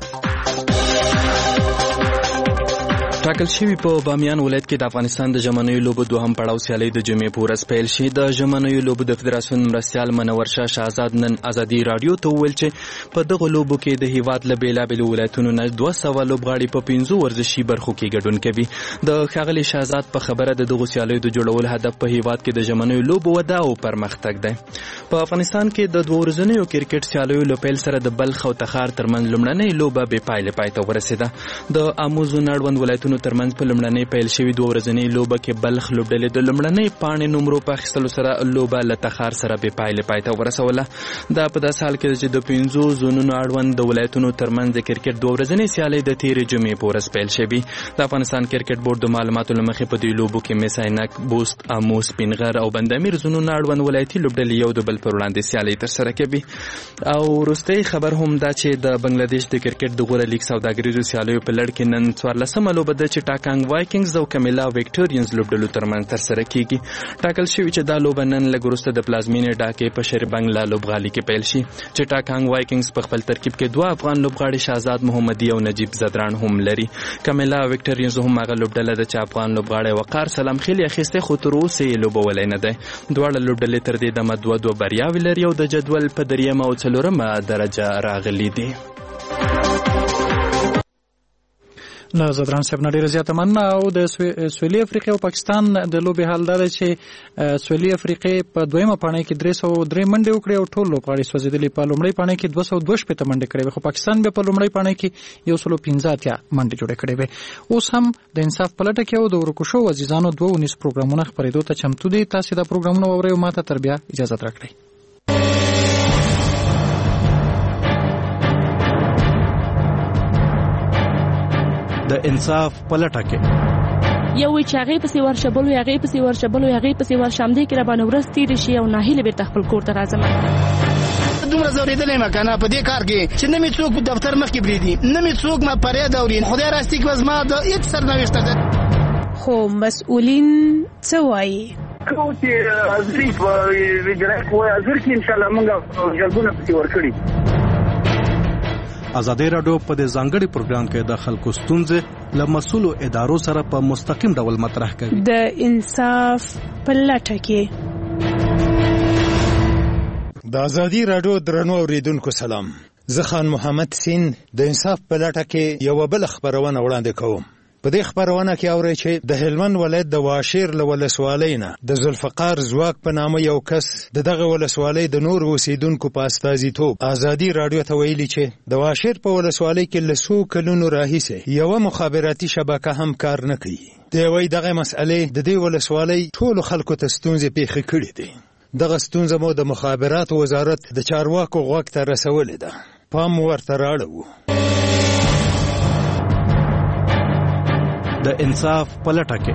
Speaker 10: ټاکل شوی په بامیان ولایت کې د افغانستان د ژمنیو لوبو دوهم پړاو سیالي د جمعې په ورځ پیل شي. د ژمنیو لوبو د فدراسیون مرستیال منور شاه شهزاد نن ازادي رادیو ته وویل چې په دغه لوبو کې د هیواد له بېلابېلو ولایتونو نه دوه سوه لوبغاړي په پنځو ورزشي برخو کې ګډون کوي. د ښاغلي شهزاد په خبره د دغو سیالیو د جوړولو هدف په هیواد کې د ژمنیو لوبو وده او پرمختګ دی. په افغانستان کې د دوه ورځنیو کرکټ سیالیو له پیل سره د بلخ او تخار ترمنځ لومړنۍ لوبه بې پایلې پای ته ورسېده. د امو زون اړوند ولایتونو ترمنځ په لومړنۍ پیل شوې دوه ورځنۍ لوبه کې بلخ لوبډلې د لومړنۍ پاڼې نومرو په اخیستلو سره لوبه له تخار سره بې پایلې پای ته ورسوله. دا په داسې حال کې چې د پنځو زونونو اړوند د ولایتونو ترمنځ د کرکټ دوه ورځنۍ سیالۍ د تېرې جمعې په ورځ پیل شوي. د افغانستان کرکټ بورډ د معلوماتو له مخې په دې لوبو کې مس عینک، بوست، امو، سپینغر او بندامیر زونونو اړوند ولایتي لوبډلې یو د بل پر وړاندې سیالۍ ترسره کوي. او وروستی خبر هم دا چې د بنگلاديش د کرکټ د غوره لیګ سوداګریزو سیالیو په لړ کې نن څوارلسمه لوبه ده چې ټاکانګ وایکینګز او کمیلا ویکټورینز لوبډلو ترمنځ ترسره کیږي. ټاکل شوی چې دا لوبه نن لږ وروسته د پلازمینې ډاکې په شیر بنگلا لوبغالي کې پیل شي چې ټاکانګ وایکینګز په خپل ترکیب کې دوه افغان لوبغاړي شهزاد محمدي او نجیب زدران هم لري. کمیلا ویکټورینز هم هغه لوبډله ده چې افغان لوبغاړی وقار سلام خیل اخیسته خو تر اوسه یې لوبولی نه دی. دواړه لوبډلې تر دې دمه دوه دوه بریاوې لري او د جدول په دریمه او څلورمه درجه راغلي دي.
Speaker 2: له زدران صاحب نه ډیره زیاته مننه. او د سویلي افریقې او پاکستان د لوبې حال دا دی چې سویلي افریقې په دویمه پاڼۍ کې درې سوه درې منډې وکړې او ټول لوبغاړي سوځېدلي. په لومړۍ پاڼۍ کې دوه سوه دوه شپېته منډې کړې وې، خو پاکستان بیا په لومړۍ پاڼۍ کې یو سل پنځه اتیا منډې جوړې کړې وې. اوس هم د انصاف په لټه کې او د ورکو شوو عزیزانو دوه ونیز پروګرامونه خپرېدو ته چمتو دي. تاسې دا پروګرامونه واورئ او ما ته تر بیا اجازه راکړئ.
Speaker 18: د انصاف په لټه کې
Speaker 19: یو وی چې هغې پسې ورشه، بل وی هغې پسې ورشه، بل وی هغې پسې ورشه، همدې کې راباندې ورځ تېرې شي او ناهیلې بېرته خپل کور ته راځم.
Speaker 20: دومره ځورېدلی یم که نه په دې کار کې چې نه مې څوک دفتر مخکې پرېږدي، نه مې څوک ما فریاد اوري. خدای راستي کړه زما د هېڅ سرنوشته ده.
Speaker 13: خو مسؤلین څه وایي؟
Speaker 21: کوم چې حاضري په وجرای کوی حاضر کې انشاءالله موږ جلبونه پسې ورکړي.
Speaker 18: ازادي راډیو په دې ځانګړي پروګرام کې د خلکو ستونزې له مسؤلو ادارو سره په مستقیم ډول مطرح کوي.
Speaker 13: د انصاف په لټه کې
Speaker 11: د ازادي راډیو درنو اوریدونکو سلام. زه خان محمد سین د انصاف په لټه کې یو بل خبرونه وړاندې کوم. په دې خبرونه کې اورئ چې د هلمند ولایت د واشیر له ولسوالۍ نه د ذوالفقار ځواک په نامه یو کس د دغه ولسوالۍ د نور اوسیدونکو په استازیتوب ازادي راډیو ته ویلي چې د واشیر په ولسوالۍ کې له څو کلونو راهیسې یوه مخابراتي شبکه هم کار نه کوي. دی وایي دغه مسئلې د دې ولسوالۍ ټولو خلکو ته ستونزې پیښې کړې دي. دغه ستونزه مو د مخابراتو وزارت د چارواکو غوږ ته رسولې ده. پام ورته راړو.
Speaker 18: د انصاف په لټه کې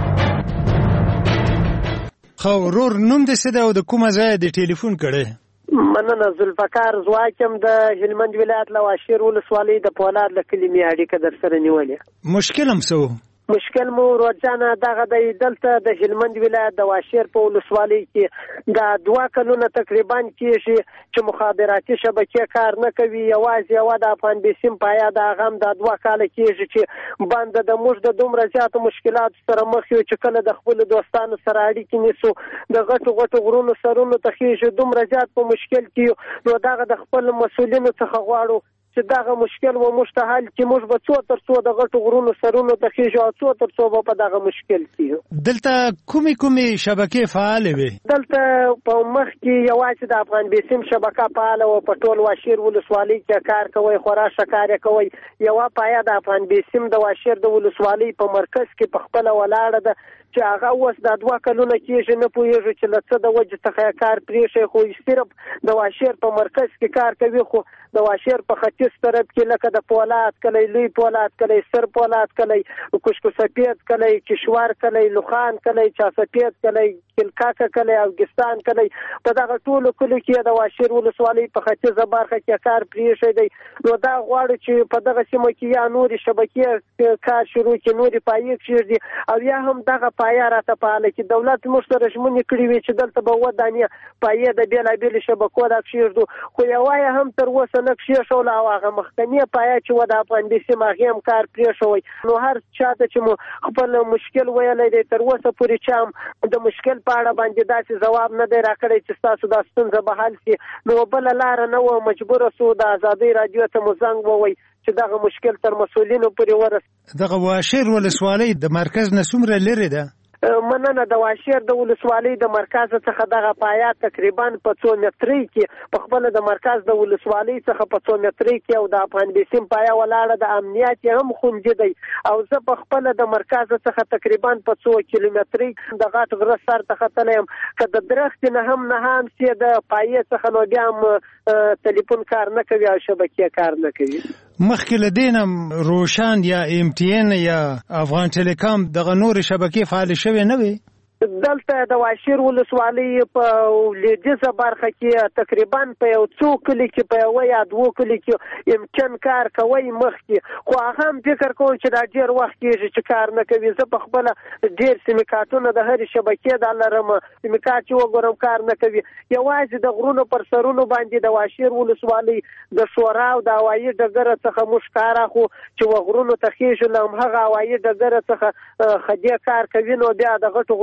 Speaker 11: خو ورور نوم دې څه دی او د کومه ځایه دې ټلیفون کړی؟
Speaker 21: مننه. ذوالفقار ځواک یم د هلمند ولایت له واشیر ولسوالۍ د پولاد له کلي مې اړیکه در سره نیولې.
Speaker 11: مشکل هم څه و؟
Speaker 21: مشکل مو روزانه دغه دی دلته د هلمند ولایت د واشیر په ولسوالۍ کې دا دوه کلونه تقریبا کېږي چې مخابراتي شبکې کار نه کوي. یوازې یوه د افغان بیسیم پایا د هغه هم دا دوه کاله کېږي چې بنده د موږ د دومره زیاتو مشکلاتو سره مخ یو چې کله د خپلو دوستانو سره اړیکې نیسو د غټو غټو غرونو سرونو ته خېږي دومره زیات په مشکل کې یو. نو دغه د خپل مسؤلینو څخه غواړو چې دغه مشکل و موږ ته حل کړي. موږ به څو تر څو د غټو غرونو سرونو ته خېږو او څو تر څو به په دغه مشکل کې یو.
Speaker 11: دلته کومې کومې شبکې فعالې وې؟
Speaker 21: دلته په مخ کې یوازې د افغان بیسیم شبکه فعاله وه. په ټول واشیر ولسوالۍ کې کار کوئ، خورا ښه کار یې کوئ. یوه پایه د افغان بیسیم د واشیر د ولسوالۍ په مرکز کې په خپله ولاړه ده چې هغه اوس دا دوه کلونه کېږي نه پوهېږو چې له څه د وجې څخه یې کار پرېښی، خو صرف د واشیر په مرکز کې کار کوي. خو د واشیر په ختیځ طرف کې لکه د پولاد کلی، لوی پولاد کلی، سر پولاد کلی، کوشکو سپید کلی، کشور کلی، لوخان کلی، چاسپید کلی، کلکاکه کلی او ګستان کلی، په دغه ټولو کلیو کې د واشیر ولسوالۍ په ختیځه برخه کې کار پرېښی دی. نو دا غواړو چې په دغه سیمه کې یا نورې شبکې کار شروع کړي، نورې پایې کېږدي او یا هم دغه پایه راته فعاله کړي. دولت موږ سره ژمنې کړې وې چې دلته به اووه دانې پایې د بېلابېلو شبکو را کېږدو، خو یوه یې هم تر اوسه نه کېښوله او هغه مخکنۍ پایه چې وه د افغان بیسیم هغې هم کار پرېښوی. نو هر چاته چې مو خپل مشکل ویلی دی تر اوسه پورې چا هم د مشکل په اړه باندې داسې ځواب نه دی راکړی چې ستاسو دا ستونزه به حل شي. نو بله لاره نه وه، مجبوره سو د ازادۍ راډیو ته مو زنګ ووی چې دغه مشکل تر مسؤلینو پورې ورس.
Speaker 11: دغه واشیر ولسوالۍ د مرکز نه څومره لرې ده؟
Speaker 21: مننه. د واشیر د ولسوالۍ د مرکز څخه دغه پایا تقریبا په څو مترۍ کې په خپل د مرکز د ولسوالۍ څخه په څو مترۍ کې او د افغان بیسیم پایا ولاړه د امنیت هم خوندي دی. او زه په خپل د مرکز څخه تقریبا په څو کیلومترۍ د غټ غره سر ته ختلی یم. که د درخت نه هم نه هم سي د پایې څخه نو بیا هم تلیفون کار نه کوي او شبکې کار نه کوي.
Speaker 11: مخکې له دې نه روشن یا ام ټي ان یا افغان ټیلیکام دغه نورې شبکې فعالې شوې نه وي؟
Speaker 21: دلته د واشیر ولسوالۍ په لویدیځه برخه کې تقریبا په یو څو کلي کې په یوه یا دوو کلي کې امکان کار کوي مخکې، خو هغه هم فکر کوم چې دا ډېر وخت کېږي چې کار نه کوي. زه په خپله ډېر سیمکاتونه د هرې شبکې دا لرم، سیمکات چې وګورم کار نه کوي. یوازې د غرونو پر سرونو باندې د واشیر ولسوالۍ د شورا او د هوایي ډګره څخه موږ کار اخلو چې و غرونو ته خېږو، له همهغه هوایي ډګره څخه خدې کار کوي. نو بیا د غټو غرونو پر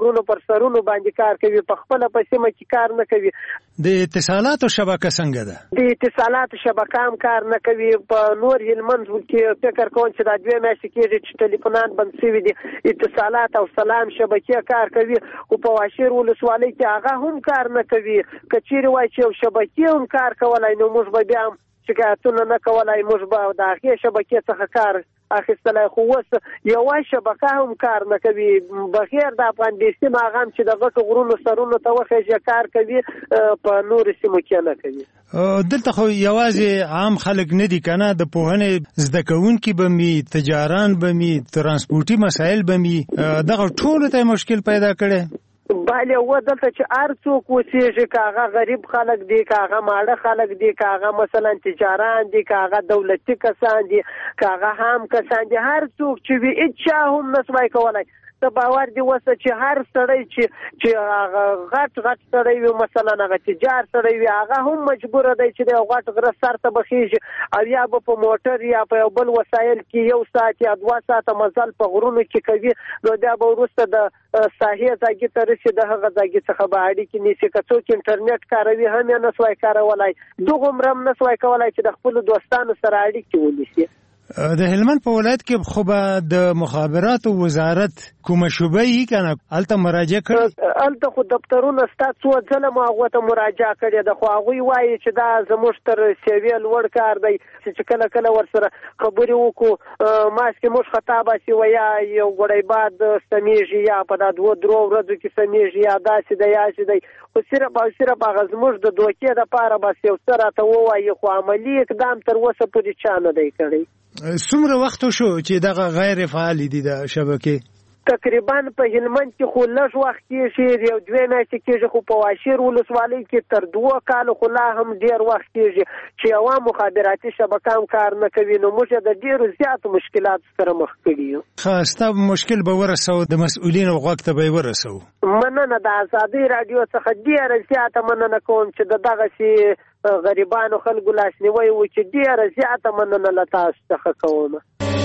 Speaker 21: سرونو باندې کار کوي، په خپل په سیمه کې کار نه کوي.
Speaker 11: د اتصالاتو شبکه څنګه ده؟
Speaker 21: د اتصالاتو شبکه هم کار نه کوي. په نور هلمند کې فکر کوم چې د دوه میاشتې کېږي چې ټلیفونات بند شوي دي، اتصالات او سلام شبکې کار کوي، او په واشیر ولسوالۍ کې هغه هم کار نه کوي. که چیرې وای چې یو شبکې هم کار کولای نو موږ به بیا هم شکایتونه نه کولای، موږ به د هغې شبکې څخه کار اخیستلی. خو اوس یوه شبکه هم کار نه کوي، بغیر د افغان بیسیم هغه هم چې د غټو غرونو سرونو ته وخېږي کار کوي، په نورو سیمو کې نه کوي.
Speaker 11: دلته خو یوازې عام خلک نه دي که نه، د پوهنې زده کوونکي به وي، تجاران به وي، ترانسپورټي مسایل به وي، دغه ټولو ته مشکل پیدا کړی.
Speaker 21: بله و دلته چې هر څوک اوسېږي، که هغه غریب خلک دي، که هغه ماړه خلک دي، که هغه مثلا تجاران دي، که هغه دولتي کسان دي، که هغه هم کسان دي، هر څوک چې وي هېڅ چا هم نسوای کولی. ته باور دې وسه چې هر سړی چې چې هغه غټ غټ سړی وي، مثلا هغه تجار سړی وي، هغه هم مجبوره دی چې د غټ غره سر ته به خېږي، او یا به په موټر یا په یو بل وسایل کې یو ساعت یا دوه ساعته مزل په غرونو کې کوي، نو بیا به وروسته د ساحې ځایګي ته رسي، د هغه ځایګي څخه به اړیکې نیسي. که څوک انټرنیټ کاروي هم یې نسوای کارولی، دغومره هم نسوای کولی چې د خپلو دوستانو سره اړیکې ونیسي.
Speaker 11: د هلمند په ولایت کې خو به د مخابراتو وزارت کومه شوبه یې که نه هلته مراجعه کړې؟
Speaker 21: هلته خو دفترونه شته، څو ځله مو هغو ته مراجعه کړې ده، خو هغوی وایي چې دا زموږ تر سیوې لوړ کار دی، چې کله کله ورسره خبرې وکړو ماسکې موږ خطا باسي، ویا یو ګړی بعد سمیږي، یا په دا دوه درو ورځو کې سمیږي، یا داسې دی یاسې دی، خو صرف او صرف هغه زموږ د دوکې دپاره بس یو څه راته ووایي، خو عملي اقدام تر اوسه پورې چا نه دی کړی.
Speaker 11: څومره وخت شو چې دغه غیر فعال دي د شبکې؟
Speaker 21: تقریبا په هلمند کې خو لږ وخت کېږي، یو دوه میاشتې کېږي، خو په واشیر ولسوالۍ کې تر دوه کالو خو لا هم ډېر وخت کېږي چې یوه مخابراتي شبکه هم کار نه کوي. نو موږ د ډېرو زیاتو مشکلاتو سره مخ کړي یو.
Speaker 11: ښه، ستا مشکل به ورسوو، د مسؤلینو غوږ ته به یې ورسوو.
Speaker 21: مننه، د ازادۍ راډیو څخه ډېره زیاته مننه کوم چې د دغسې غریبانو خلکو لاسنیوی وکړي. ډېره زیاته مننه له تاسو څخه کوم.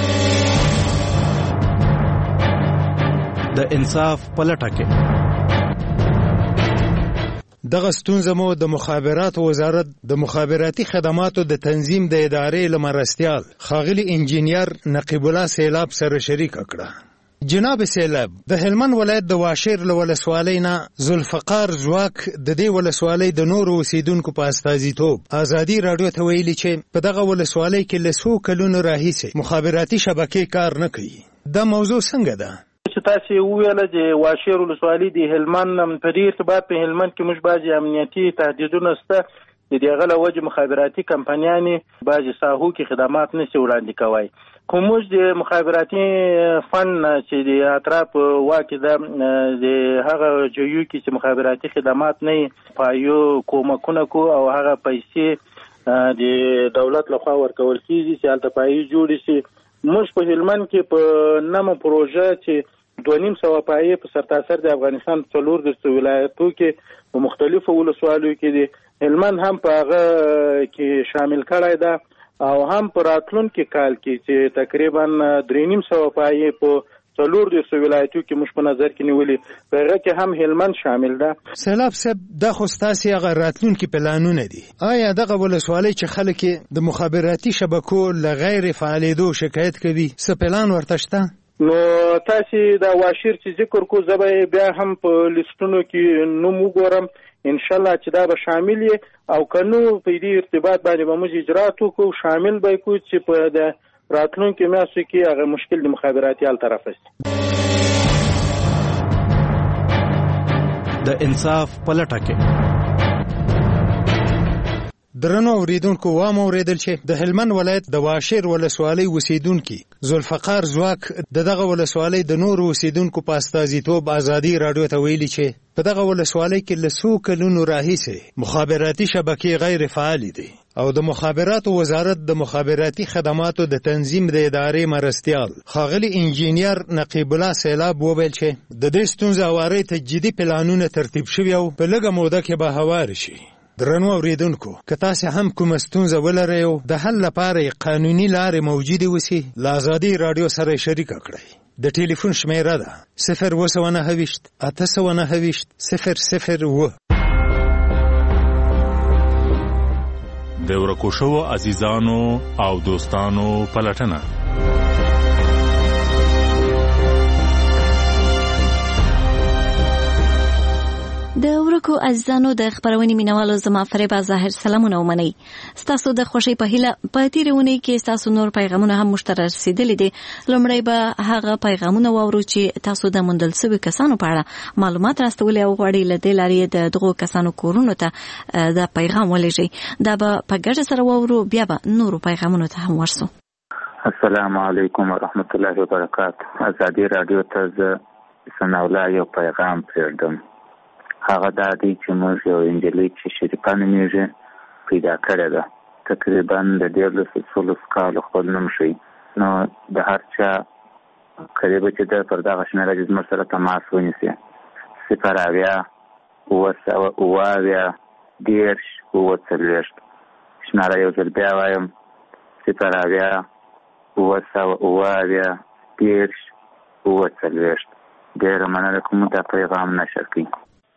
Speaker 18: د انصاف په لټه کې
Speaker 11: دغه ستونزه مو د مخابراتو وزارت د مخابراتي خدماتو د تنظیم د ادارې له مرستیال ښاغلي انجینیر نقیب الله سیلاب سره شریکه کړه. جناب سیلاب، د هلمند ولایت د واشیر له ولسوالۍ نه ذوالفقار ځواک د دې ولسوالۍ د نورو اوسیدونکو په استازیتوب ازادي راډیو ته ویلي چې په دغه ولسوالۍ کې له څو کلونو راهیسې مخابراتي شبکې کار نه کوي. دا موضوع څنګه ده؟
Speaker 1: چې تاسو ویل چې واشیر ولسوالۍ د هلمند په دې ارتباط په هلمند کې موږ بعضي امنیتي تهدیدونه شته، د دې غله وجه مخابراتي کمپنیانې بعضي ساحو کې خدمات نشي وړاندې کوي. خو موږ د مخابراتي فن چې د اطراف واکې ده د هغه جویو کې چې مخابراتي خدمات نه پایو کومکونه کو او هغه پیسې د دولت لخوا ورکول کیږي چې هلته پایې جوړې شي. موږ په هلمند کې په نمو پروژه چې دوه نیم سوه پایې په سرتاسر د افغانستان څلور دېرش ولایتو کې په مختلفو ولسوالیو کې دي. هلمند هم په هغه کې شامل کړی ده او هم په راتلونکي کال کې چې تقریبا درې نیم سوه پایې په څلور دېرش ولایتو کې موږ په نظر کې نیولي، په هغه کې هم هلمند شامل ده.
Speaker 11: سیلاب صاحب، دا خو ستاسې هغه راتلونکي پلانونه دي. آیا دغه ولسوالۍ چې خلک د مخابراتي شبکو له غیر فعالېدو شکایت کوي، څه پلان ورته شته؟
Speaker 1: نو تاسې دا واشیر چې ذکر کو زه به بیا هم په لیستونو کې نوم وګورم، انشاءالله چې دا به شامل وي، او که نو په دې ارتباط باندې به موږ اجرات وکړو، شامل به یې کړو چې په د راتلونکي میاشتو کې هغه مشکل د مخابراتي ال طرفه شي.
Speaker 18: د انصاف په لټه کې
Speaker 11: درنو اوریدونکو، وام اوریدل چې د هلمند ولایت د واشیر ولسوالۍ اوسیدونکي ذوالفقار ځواک د دغه ولسوالۍ د نورو اوسیدونکو په استازیتوب ازادي راډیو ته ویلي چې په دغه ولسوالۍ کې له څو کلونو راهیسې مخابراتي شبکې غیر فعالې دي او د مخابراتو وزارت د مخابراتي خدماتو د تنظیم د ادارې مرستیال ښاغلي انجینیر نقیب الله سیلاب وویل چې د دې ستونزې هوارۍ ته جدي پلانونه ترتیب شوي او په لږه موده کې به هوار شي. درنو اوریدونکو، که تاسو هم کومه ستونزه ولرئ او د حل لپاره قانوني لارې موجودې وسی، له ازادي راډیو سره شریک کړئ. د ټلیفون شمیره ده صفر اوه سوه نهه ویشت اته سوه نهه ویشت صفر صفر اوه.
Speaker 5: د ورکو شوو عزیزانو او دوستانو پلټنه.
Speaker 22: د ورکو عزیزانو د خبرونې مینوالو زما فریبا ظاهر سلامونه ومنئ. ستاسو د خوښۍ په هیله په تیرې اونۍ کې ستاسو نور پیغامونه هم موږ ته رسېدلي دي. لومړی به هغه پیغامونه واورو چې تاسو د موندل سوي کسانو په اړه معلومات راستولي او غواړئ له دې لارې د دغو کسانو کورونو ته دا پیغام ولېږئ. دا به په ګډه سره واورو، بیا به نورو پیغامونو ته هم ورسو.
Speaker 23: السلام علیکم ورحمت الله وبرکاته. ازادي رادیو ته زه ثناء الله یو پیغام پرېږدم. هغه دا دی چې موږ یو انجلۍ چې شریفه نومیږي پیدا کړې ده. تقریبا د دیارلسو څلورلسو کالو خپل نوم ښیي. نو د هر چا قریبه چې ده پر دغه شمېره چې زموږ سره تماس ونیسي. صفر اویا اوه سوه اوه اویا دېرش اوه څلوېښت. شمېره یو ځل بیا وایم، صفر اویا اوه سوه اوه اویا دېرش اوه څلوېښت. ډېره مننه کوم دا پیغام نشر کړي.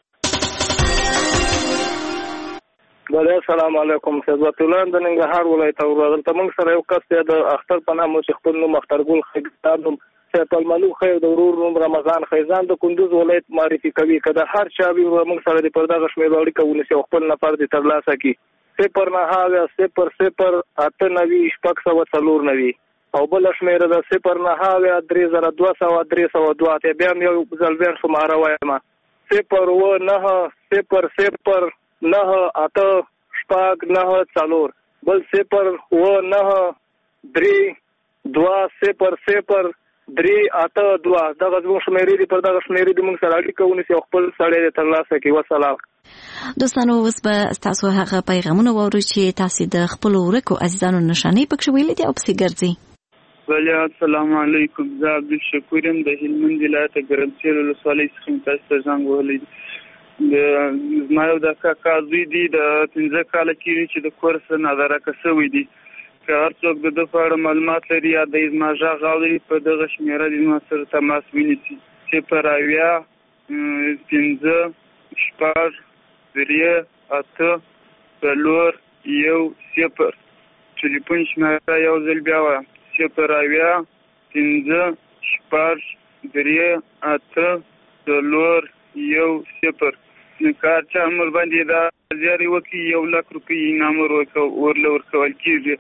Speaker 24: بله السلام علیکم. فیضات الله د ننګرهار ولایت او دلته موږ سره یو کس دی د اختر په نامه چې خپل نوم اخترګل خیزان نوم سید الملوک خیر د ورور نوم رمضان خیزان د کندوز ولایت معرفي کوي. که د هر چا وي موږ سره د پر دغه شمېره اړیکه ونیسي او خپل نفر دې ترلاسه کړي. صفر نهه اویا صفر صفر اته نوي شپږ سوه څلور نوي او بله شمېره ده صفر نهه اویا درې زره دوه سوه درې سوه دوه اتیا. بیا هم یو ځل بیا شماره وایم، صفر اوه نهه صفر صفر نهه اته شپږ نهه څلور، بل صفر اوه نهه درې دوه صفر صفر درې اته دوه. دغه زموږ شمېرې دي، پر دغه شمېرې دي موږ سره اړیکه ونیسي او خپل سړی دې ترلاسه کړي. وسلام.
Speaker 22: دوستانو اوس به ستاسو هغه پیغامونه واورو چې تاسو د خپلو ورکو عزیزانو نښانې پکښې ویلي دي او پسې ګرځئ.
Speaker 25: بله السلام علیکم. زه عبدالشکور یم د هلمند ولایت ګرمسیر ولسوالۍ څخه یم. تاسو ته زنګ وهلی دی. د زما یو د کاکا زوی دی، د پنځه کاله کېږي چې د کور څخه نادرکه شوی دی. که هر څوک د ده په اړه معلومات لري یا د زما غږ اوري په دغه شمېره دې زما سره تماس ونیسي. صفر اویا پنځه شپږ درې اته څلور یو صفر. ټلیفون شمېره یو ځل بیا وایم، صفر اویا پنځه شپږ درې اته څلور یو صفر. کار چا عمر باندې دا زیارې وکړي یو لک روپۍ انعام ورله ورکول کېږي.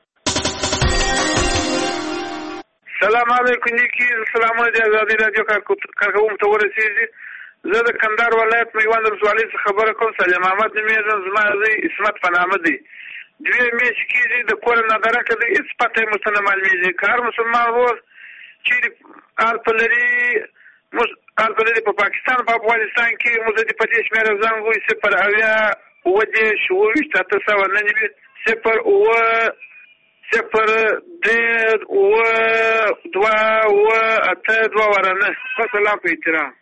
Speaker 4: سلام علیکم. نیکي سلامونه د ازادي راډیو کارکوونکو ته ورسېږي. زه د کندهار ولایت میوند ولسوالۍ څخه خبره کوم. سلیم احمد نومېږم. زما زوی عصمت په نامه دی. دوې میاشتې کېږي د کور نادرکه دی، هېڅ پته یې موږ ته نه معلومېږي. که هر مسلمان ورور چیرې هلته لري موږ هلته لري په پاکستان په افغانستان کې موږ دې په دې شمېره زنګ ووایي صفر اویا اوه دېرش اوه ویشت اته سوه نهه نوي صفر اوه صفر درې اوه دوه اوه اته دوه ورنه. وسلام په احترام.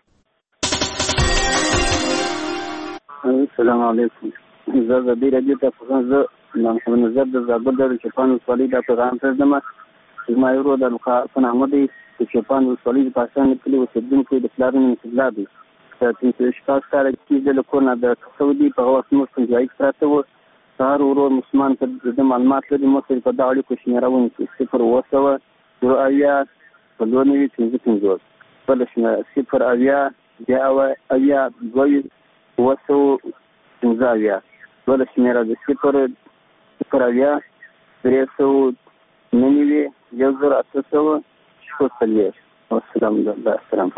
Speaker 23: السلام علیکم. زه د دې راډیو ته فقط زه محمد نظر د زابل د چپان ولسوالۍ دا پیغام پرېږدم. زما یو ورور د القا په نامه دی چې چپان ولسوالۍ د پاکستان د کلي اوسېدونکی د پلارونو استدلال دی. د پنځه شپږ کاله کېږي د کور نادرکه شوی دی. په هغه وخت موږ په ځای کې پراته وو. هر ورور مسلمان ته د معلومات لري موږ سره په دغه اړیکو شمېره ونیسي. صفر اوه سوه اوه اویا څلور نوي پنځه پنځوس، بله شمېره صفر اویا بیا اویا دوه اوه سوه پنځه اویا، بله شمېره د صفر صفر اویا درې سوه نهه نوي یو زر اته سوه شپږ څلوېښت. والسلام السلام.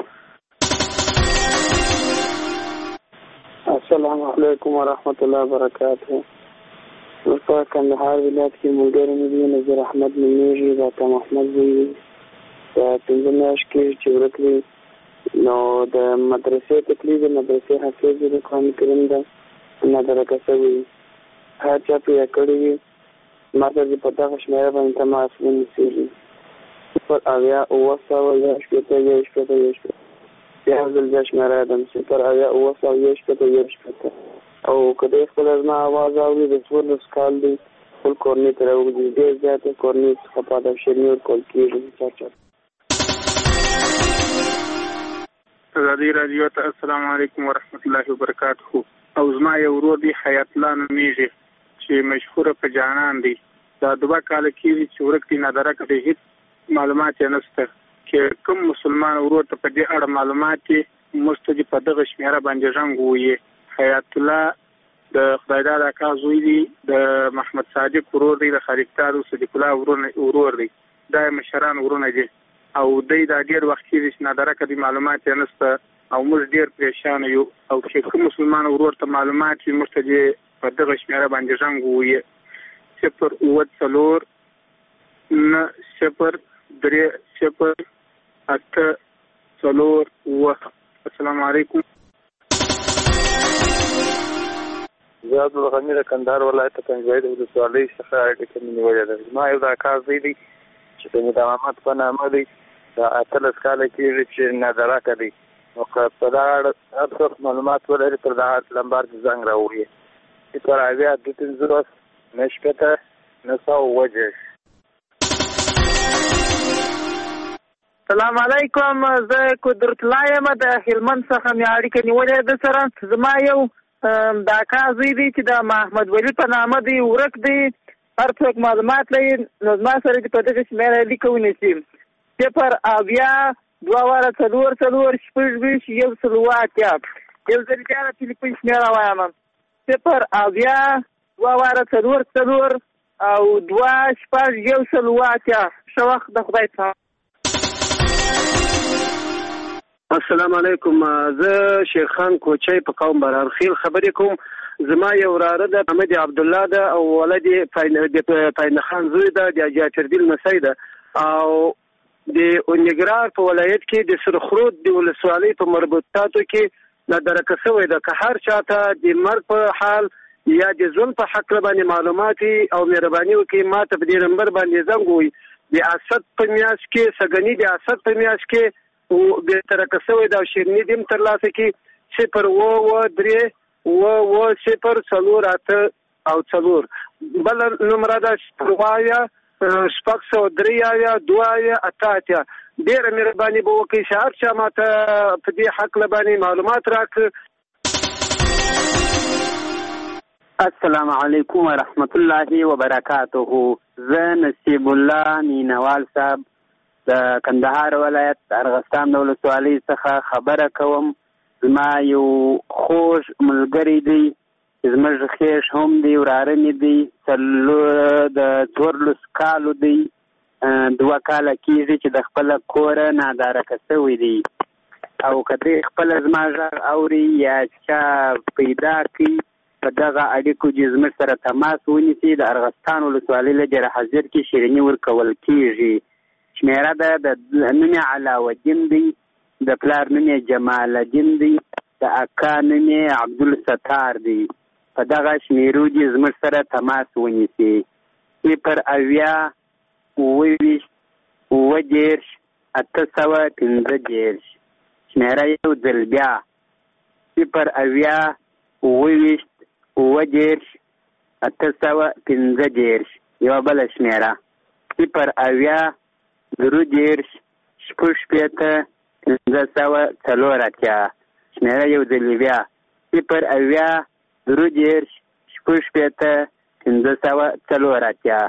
Speaker 26: السلام علیکم ورحمت الله وبرکاته. په کندهار ولایت کې ملګری مې دی نظر احمد نومېږي. د عطا محمد زوی په پنځه میاشت کې چې ورک دی نو د مدرسې تکلیف د مدرسې حافظ د قرآن کریم ده نادرکه شوی. هر چا پیدا کړی وي ما ته دې په دغه شمېره باندې تماس ونیسېږي. صفر اویا اوه سوه یو شپېته یو شپېته یو شپېته. بیا ځل بیا شمېره یم صفر اویا اوه سوه یو شپېته یو شپېته. او که دی خپله زما اواز اوري د څوارلس کال دی خپل کورنۍ ته راوږدي. ډېر زیاتې کورنۍ څخه پاته او شیریني ورکول کېږي. چا چا
Speaker 6: ازادي راډیو ته السلام علیکم ورحمت الله وبرکاته. او زما یو ورور دی حیات الله نومیږي چې مشهور په جانان دی. دا دوه کال کېږي چې ورک دی نادرک دی، هیڅ معلومات یې نشته چې کوم مسلمان ورور ته په دې اړه معلومات یې مستجی په دغه شمیره باندې ژوند وویي. حیات الله د خدای داد اکا زوی دی، د محمد صادق ورور دی، د خالقتار صدیق الله ورور دی. دا مشران ورونه دي او دای دا ډیر وخت کې چې نادرکه دي معلومات یې نشته او موږ ډیر پریشان یو. او چې کوم مسلمان ورور ته معلومات یې مستجی په دغه شمیره باندې ژوند وویي. صفر اووه څلور نه صفر درې صفر اته څلور اووه. السلام علیکم.
Speaker 24: زه عبدالغني د کندهار ولایت پنځوي د ولسوالۍ څخه اړیکه مې نیولې ده. زما یو دا کار دی چې د مداومت په نامه دی، د اتلس کاله کېږي چې نادرکه دی. نو که په دغه اړه هر څوک معلومات ولري پر دغه لمبر د زنګ راوړي. صفر اویا دوه پنځوس نه شپېته نه سوه اووه دېرش.
Speaker 7: سلام علیکم. زه قدرت الله یم د هلمند څخه مې اړیکه نیولې ده سره. زما یو دا کار زوی دی چې د محمد ولی په نامه دی، ورک دی، هر څوک معلومات لري. نو زما سره دې په دغه شمیره لیکه ونیسي. صفر اویا دوه واره څلور څلور شپږ ویشت یو سل اووه اتیا. یو ځل بیا د ټلیفون شمیره وایم. صفر اویا دوه واره څلور څلور او دوه شپږ یو سل اووه اتیا. ښه وخت د خدای څخه.
Speaker 8: السلام علیکم. زه شیخ خان کوچی په قوم برارخیل خبرې کوم. زما یو وراره ده محمد عبدالله ده او ولد یې پاینه خان زوی ده، د جاچردیل نسی ده. او د اونګرار په ولایت کې د سرخرود د ولسوالۍ په مربوطاتو کې نادرکه شوی ده. که هر چاته د مرګ په حال یا د ژوند په حق باندې معلومات او مهرباني وکړي، ما ته په دې نمبر باندې زنګ ووایي. د اسد په میاشت کې سګنی د اسد په میاشت کې او د ترکه شوی دا شیرنی دیم ترلاسه کی صفر و و درې و و صفر څلور اته او څلور. بل نمبر دا شپږ شپږ سوه درې اویا دوه اویا اته اتیا. ډېره مهرباني به وکړئ چې هر چا ماته په دې حق باندې معلومات راکړي.
Speaker 9: السلام علیکم ورحمت الله وبرکاته. زه نصیب الله مینوال صاحب د کندهار ولایت ارغستان د ولسوالۍ څخه خبره کوم. زما یو خوږ ملګری دی، زموږ خیش هم دی، وراره مې دی، د څوارلس کالو دی، دوه کاله کېږي چې د خپله کوره نادارکه شوی دی. او که دی خپله زما غږ اوري یا چا پیدا کړي په دغه اړیکو چې زموږ سره تماس ونیسي، د ارغستان ولسوالۍ له جره حاضر کې شیریني ورکول کېږي. شمیره ده د نوم یې علاوالدین دی، د پلار نوم یې جمال الدین دی، د اکا نوم یې عبدالستار دی. په دغه شمیرو دې زموږ سره تماس ونیسي. صفر اویا اووه ویشت اووه دېرش اته سوه پنځه دېرش. شمیره یو ځل بیا صفر اویا اووه ویشت اووه دېرش اته سوه پنځه دېرش. یوه بله شمیره صفر اویا درو دېرش شپږ شپېته پنځه سوه څلور اتیا. شمیره یو ځل بیا صفر اویا درو دېرش شپږ شپېته پنځه سوه څلور اتیا.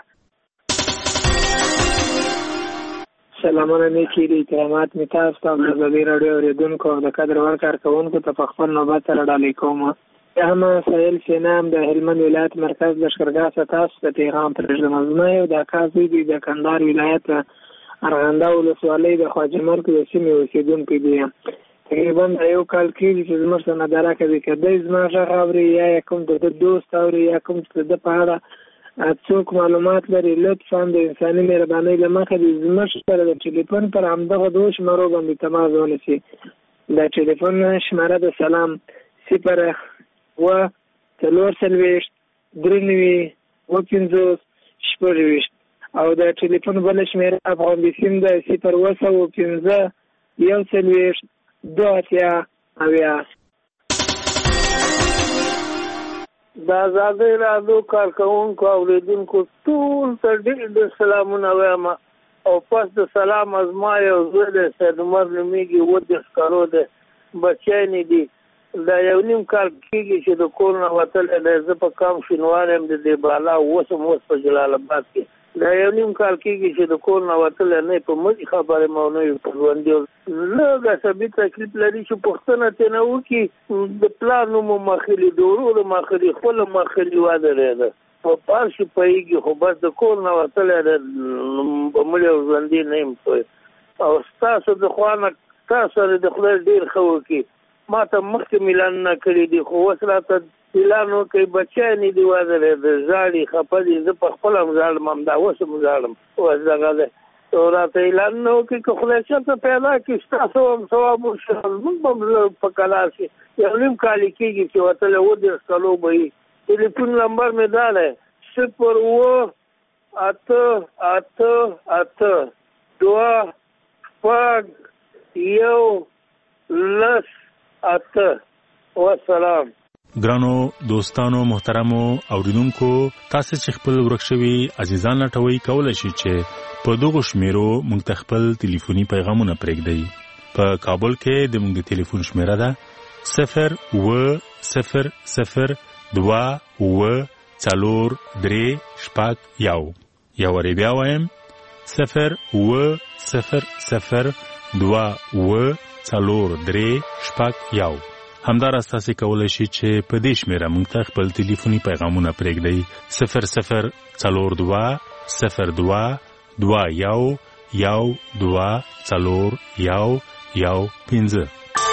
Speaker 12: سلامونه نیکي دي، کرامات مې تاسو ته د ازادي راډیو اورېدونکو او د قدر وړ کارکوونکو ته په خپل نوبت سره ډالۍ کوم. هم سهیل سینام د هلمند ولایت مرکز لښکرګاه څخه تاسو ته پیغام پرېږدم. زما یو دا کار زوی دی، د کندهار ولایت ارغنده ولسوالۍ د خواجه مرګ د سیمې اوسېدونکی دی. تقریبا یو کال کېږي چې زموږ سره نادرکه دی. که دی زما غږ اوري یا کوم د ده دوست اوري یا کوم چې د ده په اړه څوک معلومات لري، لطفا د انساني مهربانۍ له مخې د زموږ سره د ټلیفون پر همدغه دوه شمارو باندې تماس ونیسي. د ټلیفون شماره د سلام صفر اووه څلور څلوېښت درې نوي اووه پنځوس شپږ ویشت. او د ټلیفون بله شمېره افغان بیسیم ده صفر اووه سوه پنځه یو څلوېښت دوه اتیا اویا.
Speaker 24: د ازادۍ راډیو کارکوونکو او اورېدونکو ټول ته ډېر ډېر سلامونه وایم.
Speaker 3: او پس د سلام از ما یو زوی دی سید عمر نومیږي اووه دېرش کالو دی بچیانې دي دا یو نیم کال کېږي چې د کور نه وتلی دی زه په کام شینوال یم د دې بالا اوس هم اوس په جلال آباد کې دا یو نیم کال کېږي چې د کور نه وتلی نه په مزي خبرې م او نه وي په ژوندي لږ عصبي تکلیف لري چې پوښتنه ترېنه وکړي د پلار نوم ماخلي د ورور ماخلي خپله ماخلي ودرې ده په پار شي پوهېږي خو بس د کور نه وتلی دی په مړي او ژوندي نه یم پوه او ستاسو د خوا نه تاسو سره د خدای ډېر ښه وکړي ما ته مخکې میلان نه کړي دي خو اوس راته اعلان وکړي بچیانې دي ودرېده ژاړي خفه دي زه په خپله هم ژاړم همدا اوس هم ژاړم اوس دغه دی او راته اعلان نه وکړي که خدای چېرته پیدا کړي ستاسو هم ثواب وشي موږ به هم په کلار شي یو نیم کال یې کېږي چې وتلی اووه دېرش کالو به وي ټلیفون نمبر مې دا دی صفر اووه اته اته اته دوه شپږ یو لس اته والسلام.
Speaker 5: ګرانو دوستانو محترمو اوریدونکو تاسو چې خپل ورک شوي عزیزان لټوي کولای شئ چې په دغه شمیرو موږ ته خپل ټلیفوني پیغامونه پرېږدئ. په کابل کې د موږ د ټلیفون شمیره ده صفر اووه صفر صفر دوه اووه څلور درې شپږ یو یا وری بیا وایم صفر اووه صفر صفر دوه اووه څلور درې شپږ یو. همداراز تاسو کولای شئ چې په دې شمیره موږ ته خپل ټلیفوني پیغامونه پرېږدئ صفر صفر څلور دوه صفر دوه دوه یو یو دوه څلور یو یو پنځه.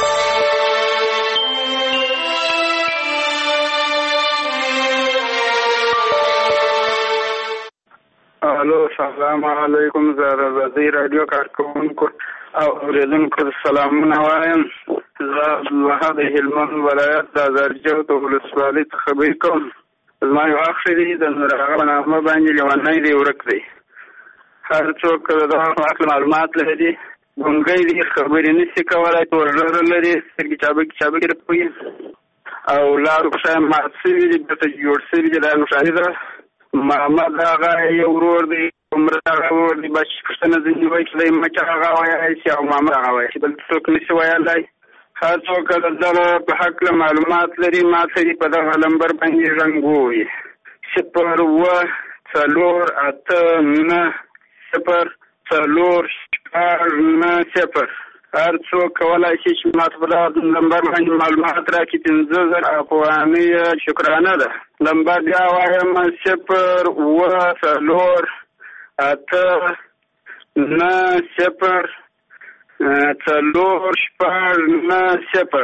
Speaker 24: الو سلام علیکم زه رضا رادیو کارکونکو او اوریدونکو سلامونه وایم. زه عبدالوهاب د هلمند ولایت د ازارجو د ولسوالۍ څخه خبرې کوم. زما یو اخ دی د نور هغه په نامه باندې لیونی دی ورک دی. هر څوک د دغه معلومات لري ګونګی دی خبرې نشي کولی تورژره لري سترګې چابکې چابکې راپوهي او لارو پښه یې مات شوي دي بېرته جوړ شوي دي دا مشاهده محمد هغه یو ورور دی عمر هغه ورور دی بچ پوښتنه ځینې وایي چې دی مچ هغه وایي شي او محمد هغه وایي چې بل څوک نشي ویلی. هر څوک د دغه په هکله معلومات لري ما ته په دغه نمبر باندې رنګ ووایي صفر اووه څلور اته نه صفر څلور شپږ نه صفر. هر څوک کولی شي چې ما ته په دغه نمبر باندې معلومات راکړي پنځه زره افغانۍ شکرانه ده. نمبر بیا وایم صفر اووه څلور اته نه صفر څلور شپږ نه صفر.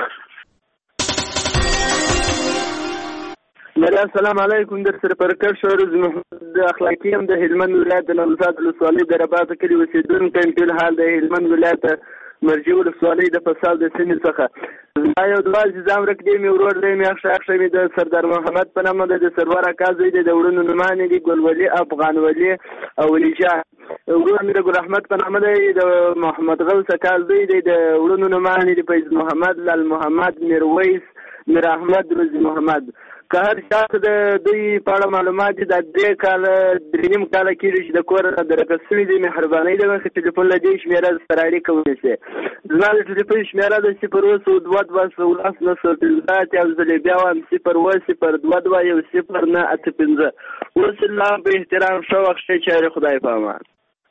Speaker 10: السلام علیکم در سره پرکر شورز محمد اخلاقی هم د هلمند ولایت د نوزاد ولسوالۍ د رباط کلي اوسېدونکی یم. ټول حال د هلمند ولایت مرجع ولسوالۍ د فساد د سیمې څخه زما یو دوه عزیزان ورک دی مې ورور دی مې اخښه اخښه مې د سردار محمد په نامه دی د سرور اکا زوی دی د وړو نومانې دي ګلولي افغان ولي او ولي شاه. ورور مې د ګل احمد په نامه دی د محمد غوث اکا زوی دی د وړو نومانې دي فیض محمد لال محمد میرویس میر احمد روزي محمد. که هر چاته د دوی په اړه معلومات دي د درې کاله درې نیم کاله کېږي چې د کور نه درکه شوي دي مهربانۍ ده چې ټلیفون له دې شمېره سره اړیکه ونیسي. زما د ټلیفون شمېره ده صفر اووه سوه دوه دوه سوه لس نه سوه پنځه اتیا او زه بیا وایم صفر اووه صفر دوه دوه یو صفر نه اته پنځه. اوس الله په احترام ښه وخت ښې چارې خدای په امان.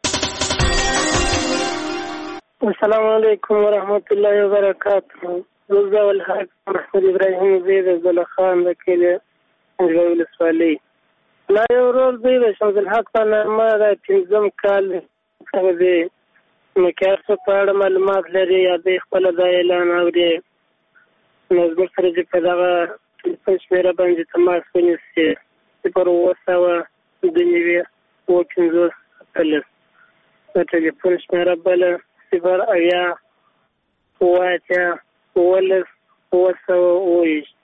Speaker 21: السلام علیکم ورحمت الله وبرکاته. روزا والحق محمد ابراهیم زید عبدالله خان د کلي انجوای ولسوالۍ. لا یو ورور دی د شمس الحق په نامه دا پنځم کال هغه دی نو که هر څه په اړه معلومات لري یا دی خپله دا اعلان اوري نو زموږ سره دې په دغه ټلیفون شمېره باندې تماس ونیسي صفر اووه سوه دوه نوي اووه پنځوس اتلس. د ټلیفون شمېره بله صفر اویا اووه اتیا ولس اووه سوه اووه ویشت.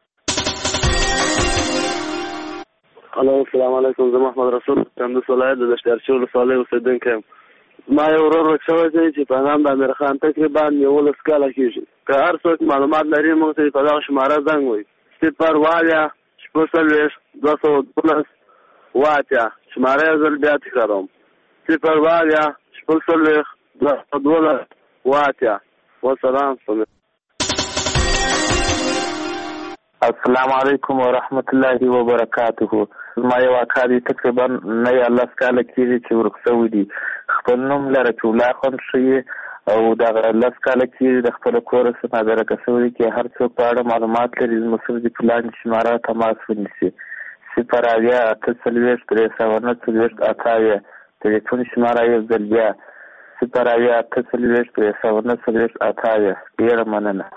Speaker 14: الو السلام علیکم. زه محمد رسول کندوز ولایت د دشتارچي ولسوالۍ اوسېدونکی یم. ما یو ورور ورک شوی دی چې په نام د امیر خان تقریبا یولس کاله کېږي. که هر څوک معلومات لري موږ ته په دغه شماره زنګ وایي صفر اووه اویا شپږ څلوېښت دوه سوه دولس اووه اتیا. شماره یې زه بیا تکراروم صفر اووه اویا شپږ څلوېښت دولس اووه اتیا وسلام.
Speaker 2: السلام علیکم ورحمت الله وبرکاته. زما یو اکا دی تقریبا نه یا لس کاله کېږي چې ورک شوی دی. خپل نوم لره چې الله خوند ښیي او دغه لس کاله کېږي د خپله کوره څخه نادرکه شوی دی چې هر څوک په اړه معلومات لري زموږ سره دې په لاندې شماره تماس ونیسي. صفر اویا اته څلوېښت درې سوه نه څلوېښت اته اویا. تلیفون شماره یو ځل بیا صفر اویا اته څلوېښت درې سوه نه څلوېښت اته اویا. ډېره مننه.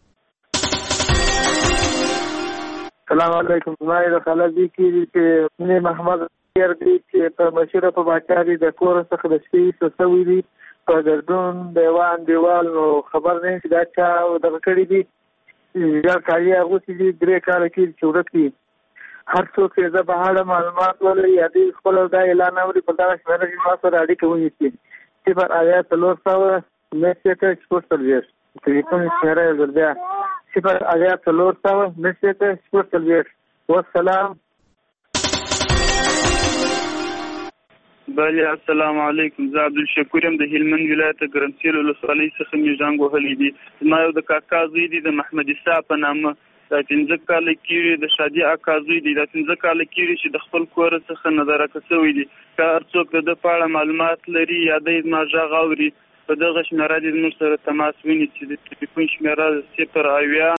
Speaker 10: السلام علیکم. زما د خاله زوی کېږي چې نه محمد خیر دی چې په مشهوره په باچا دی د کور څخه د شپې ایسته شوی دی په ګردون د یوه انډیوال نو خبر نه یم چې دا چا دغه کړي دي. ژر کالي اغوستي دي درې کاله کېږي چې ورک دي. هر څوک یې زه په اړه معلومات ولري یا دوی خپله دا اعلان اوري په دغه شمېره کې ما سره اړیکه ونیسي. صفر اویا څلور سوه نهه شپېته شپږ څلوېښت. تلیفون شمېره یې ځل بیا صفر اویا څلور سوه نهه شپېته شپږ څلوېښت. والسلام.
Speaker 25: بله السلام علیکم. زه عبدالشکور یم د هلمند ولایت ګرمسیر ولسوالۍ څخه مې زنګ وهلی دي. زما یو د کاکا زوی دی د محمد عیسی په نامه دا پنځه کاله کېږي د شادي اکا زوی دی دا پنځه کاله کېږي چې د خپل کور څخه نادرکه شوی دی. که هر څوک د ده په اړه معلومات لري یا دی زما غږ اوري په دغه شمېره دې زموږ سره تماس ونیسي. د تلیفون شمېره صفر اویا